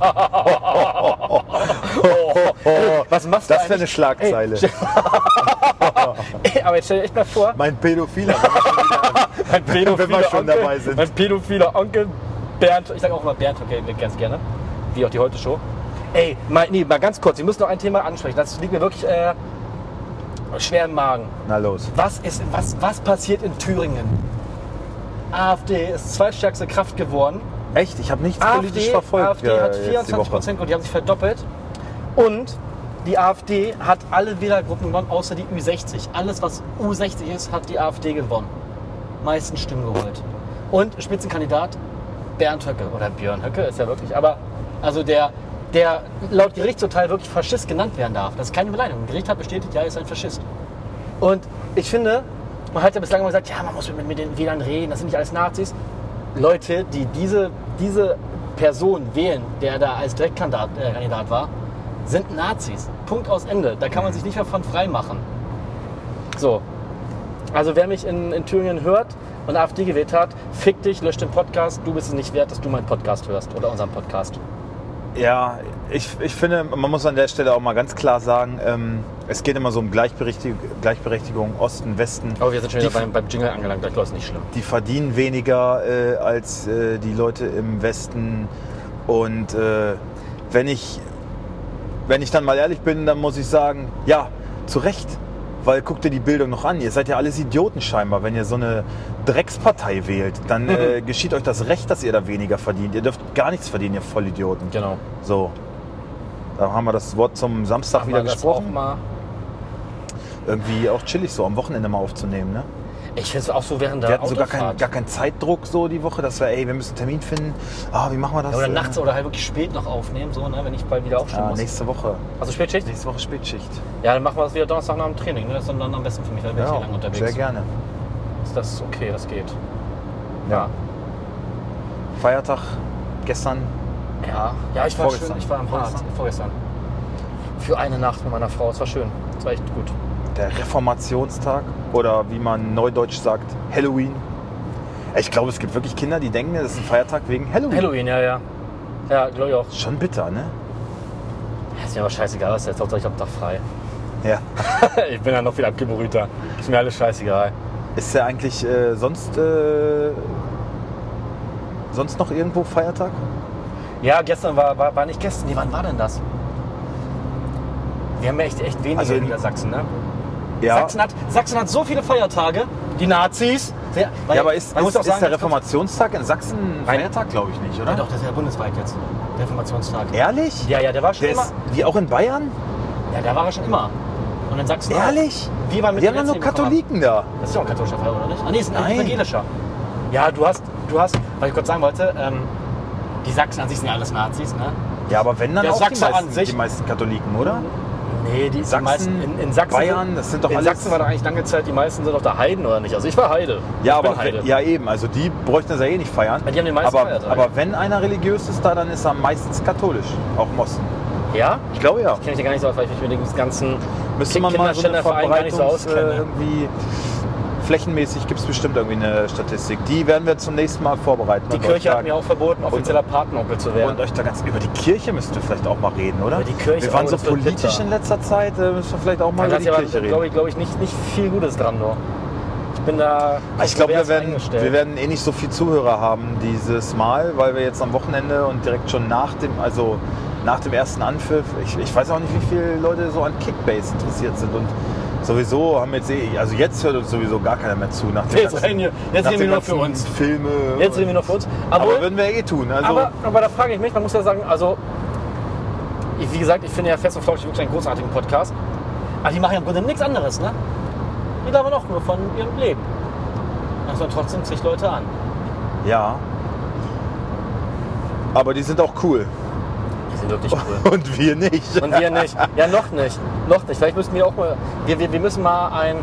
Was machst du Das wäre eine eigentlich? Schlagzeile. Ey, aber jetzt stell dir echt mal vor, Mein Pädophiler. mein wenn wir schon Onkel, dabei sind. mein pädophiler Onkel Bernd, ich sage auch immer Bernd Höcke ganz gerne, wie auch die Heute-Show. Ey, mal ganz kurz, wir müssen noch ein Thema ansprechen, das liegt mir wirklich schwer im Magen. Na los. Was passiert in Thüringen? AfD ist zweitstärkste Kraft geworden. Echt? Ich habe nichts politisch verfolgt. AfD hat jetzt die Woche. 24% und die haben sich verdoppelt. Und die AfD hat alle Wählergruppen gewonnen, außer die Ü60. Alles, was U60 ist, hat die AfD gewonnen. Meisten Stimmen geholt. Und Spitzenkandidat Bernd Höcke oder Björn Höcke ist ja wirklich, aber also der laut Gerichtsurteil wirklich Faschist genannt werden darf. Das ist keine Beleidigung. Das Gericht hat bestätigt, ja, er ist ein Faschist. Und ich finde, man hat ja bislang immer gesagt, ja, man muss mit den Wählern reden, das sind nicht alles Nazis. Leute, die diese Person wählen, der da als Direktkandidat war, sind Nazis. Punkt aus Ende. Da kann man sich nicht mehr von frei machen. So. Also wer mich in Thüringen hört und AfD gewählt hat, fick dich, lösch den Podcast. Du bist es nicht wert, dass du meinen Podcast hörst oder unseren Podcast. Ja, ich finde, man muss an der Stelle auch mal ganz klar sagen, es geht immer so um Gleichberechtigung Osten, Westen. Aber wir sind schon wieder beim Jingle angelangt, das ist nicht schlimm. Die verdienen weniger als die Leute im Westen. Und wenn ich dann mal ehrlich bin, dann muss ich sagen, ja, zu Recht weil guck dir die Bildung noch an. Ihr seid ja alles Idioten scheinbar. Wenn ihr so eine Dreckspartei wählt, dann geschieht euch das Recht, dass ihr da weniger verdient. Ihr dürft gar nichts verdienen, ihr Vollidioten. Genau. So. Da haben wir das Wort zum Samstag wieder gesprochen. Irgendwie auch chillig so am Wochenende mal aufzunehmen, ne? Ich finde es auch so während der Wir hatten so Autofahrt. gar keinen Zeitdruck so die Woche, dass wir, ey, wir müssen einen Termin finden. Wie machen wir das? Ja, oder nachts oder halt wirklich spät noch aufnehmen, so, ne, wenn ich bald wieder aufstehen muss. Nächste Woche. Also Spätschicht? Nächste Woche Spätschicht. Ja, dann machen wir das wieder Donnerstag nach dem Training. Ne? Das ist dann am besten für mich, weil bin ich hier lange unterwegs. Sehr gerne. Das ist okay, das geht. Ja. Feiertag gestern. Ja, ich war schön, ich war am Hart vorgestern. Für eine Nacht mit meiner Frau, es war schön. Es war echt gut. Der Reformationstag oder wie man neudeutsch sagt, Halloween. Ich glaube, es gibt wirklich Kinder, die denken, das ist ein Feiertag wegen Halloween. Halloween, ja. Ja, glaube ich auch. Schon bitter, ne? Ja, ist mir aber scheißegal, was jetzt Hauptsache ich hab Tag frei. Ja. Ich bin ja noch viel abgebrühter. Ist mir alles scheißegal. Ist ja eigentlich sonst noch irgendwo Feiertag? Ja, gestern war nicht gestern. Nee, wann war denn das? Wir haben ja echt wenige Also in Niedersachsen, ne? Ja. Sachsen hat so viele Feiertage. Die Nazis. Ja, aber ist der Reformationstag in Sachsen ein Feiertag, glaube ich nicht, oder? Ja doch, das ist ja bundesweit jetzt. Der Reformationstag. Ehrlich? Ja, der war schon immer. Wie auch in Bayern? Ja, der war er schon immer. Und in Sachsen Ehrlich? auch. Die haben ja nur Katholiken da. Das ist ja auch ein katholischer Fall, oder nicht? Ah, nee, ist ein evangelischer. Ja, du hast, was ich kurz sagen wollte, die Sachsen an sich sind ja alles Nazis, ne? Ja, aber wenn dann Der auch Sachse an sich- die meisten Katholiken, oder? Nee, die Sachsen, meisten in Sachsen. Bayern, das sind doch in alles... Sachsen war doch eigentlich lange Zeit, die meisten sind doch der Heiden, oder nicht? Also ich war Heide. Ja, Ich bin aber Heide. ja eben, also die bräuchten das ja eh nicht feiern. Ja, die haben die meisten Feiertage. aber wenn einer religiös ist da, dann ist er meistens katholisch, auch im Osten. Ja? Ich glaube ja. Kenne ich ja gar nicht so aus, weil ich mich mit dem ganzen Müsste man mal so eine Kinderschänderverein gar nicht so auskenne. irgendwie flächenmäßig gibt es bestimmt irgendwie eine Statistik. Die werden wir zum nächsten Mal vorbereiten. Die und Kirche euch hat mir auch verboten, offizieller Patenonkel zu werden. Und euch da ganz über die Kirche müsst ihr vielleicht auch mal reden, oder? Über die Kirche, wir waren so das wird politisch bitter. in letzter Zeit, müssen wir vielleicht auch mal Da über die ist Kirche aber, reden. glaube ich, nicht viel Gutes dran, nur. Ich bin da. Ich glaube, wir eingestellt. werden eh nicht so viel Zuhörer haben dieses Mal, weil wir jetzt am Wochenende und direkt schon nach dem ersten Anpfiff, ich weiß auch nicht, wie viele Leute so an Kickbase interessiert sind und sowieso haben jetzt hört uns sowieso gar keiner mehr zu nach dem Jetzt reden wir nur für uns. Filme. Jetzt reden wir nur für uns. Aber würden wir eh tun. Also aber da frage ich mich, man muss ja sagen, also wie gesagt, ich finde ja Fest und Flauschig wirklich einen großartigen Podcast. Aber die machen ja im Grunde nichts anderes, ne? Die labern auch nur von ihrem Leben. Das hören trotzdem zig Leute an. ja. Aber die sind auch cool. Die sind wirklich cool. Und wir nicht. Und wir nicht. Ja, noch nicht. Noch nicht. Vielleicht müssten wir auch mal. Wir müssen mal ein.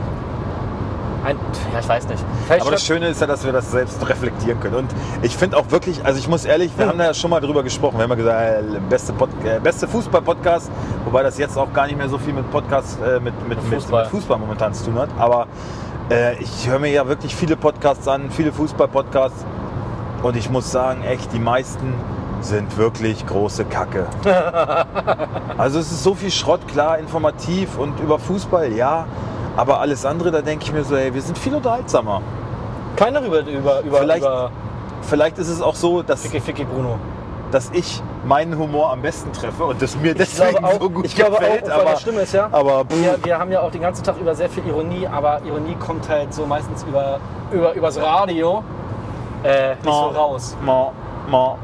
Ja, ich weiß nicht. Aber das Schöne ist ja, dass wir das selbst reflektieren können. Und ich finde auch wirklich, also ich muss ehrlich, wir haben da ja schon mal drüber gesprochen. Wir haben ja gesagt, beste Fußball-Podcast, wobei das jetzt auch gar nicht mehr so viel mit Podcast, mit Fußball momentan zu tun hat. Aber ich höre mir ja wirklich viele Podcasts an, viele Fußball-Podcasts. Und ich muss sagen, echt, die meisten sind wirklich große Kacke. Also es ist so viel Schrott, klar, informativ und über Fußball, ja. Aber alles andere, da denke ich mir so, ey, wir sind viel unterhaltsamer. Keiner über Vielleicht ist es auch so, dass, Ficky Bruno. dass ich meinen Humor am besten treffe und das mir deswegen so gut ich glaube gefällt. auch, weil das Schlimme ist ja, aber wir haben ja auch den ganzen Tag über sehr viel Ironie, aber Ironie kommt halt so meistens übers Radio nicht so raus. Ma.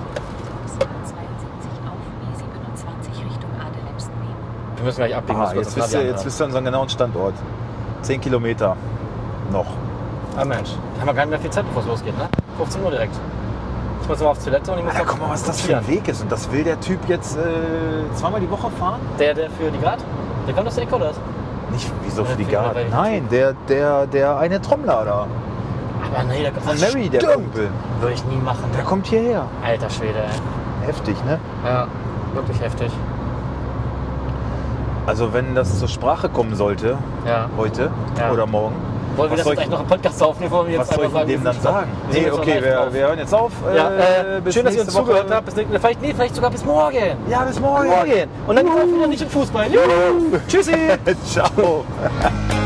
72 auf E27 Richtung Adelepsen nehmen. Wir müssen gleich abbiegen. Jetzt wisst ihr unseren genauen Standort. 10 Kilometer noch. Ah Mensch, da haben wir gar nicht mehr viel Zeit, bevor es losgeht, ne? 15 Uhr direkt. Ich muss mal auf Toilette und ich muss Alter, guck mal, was das für ein Weg ist. Und das will der Typ jetzt zweimal die Woche fahren? Der für die Grad? Der kommt aus der Ecke, oder? Nicht, wieso für die für Garten? welchen Nein, der eine Trommler da. Aber nee, der kommt Von Mary, der Kumpel. Würde ich nie machen. Der kommt hierher. Alter Schwede, ey. Heftig, ne? Ja, wirklich heftig. Also wenn das zur Sprache kommen sollte, Ja. heute Ja. oder morgen, Wollen wir das jetzt eigentlich noch im Podcast aufnehmen? Wollen wir jetzt was soll ich einfach dem dann wir sagen? sind Nee, jetzt noch okay, live wir drauf. hören jetzt auf. Ja, Bis schön, dass ihr uns nächste Woche. zugehört habt. Vielleicht sogar bis morgen. Ja, bis morgen. Und dann geht's auch wieder nicht im Fußball. Juhu. Tschüssi. Ciao.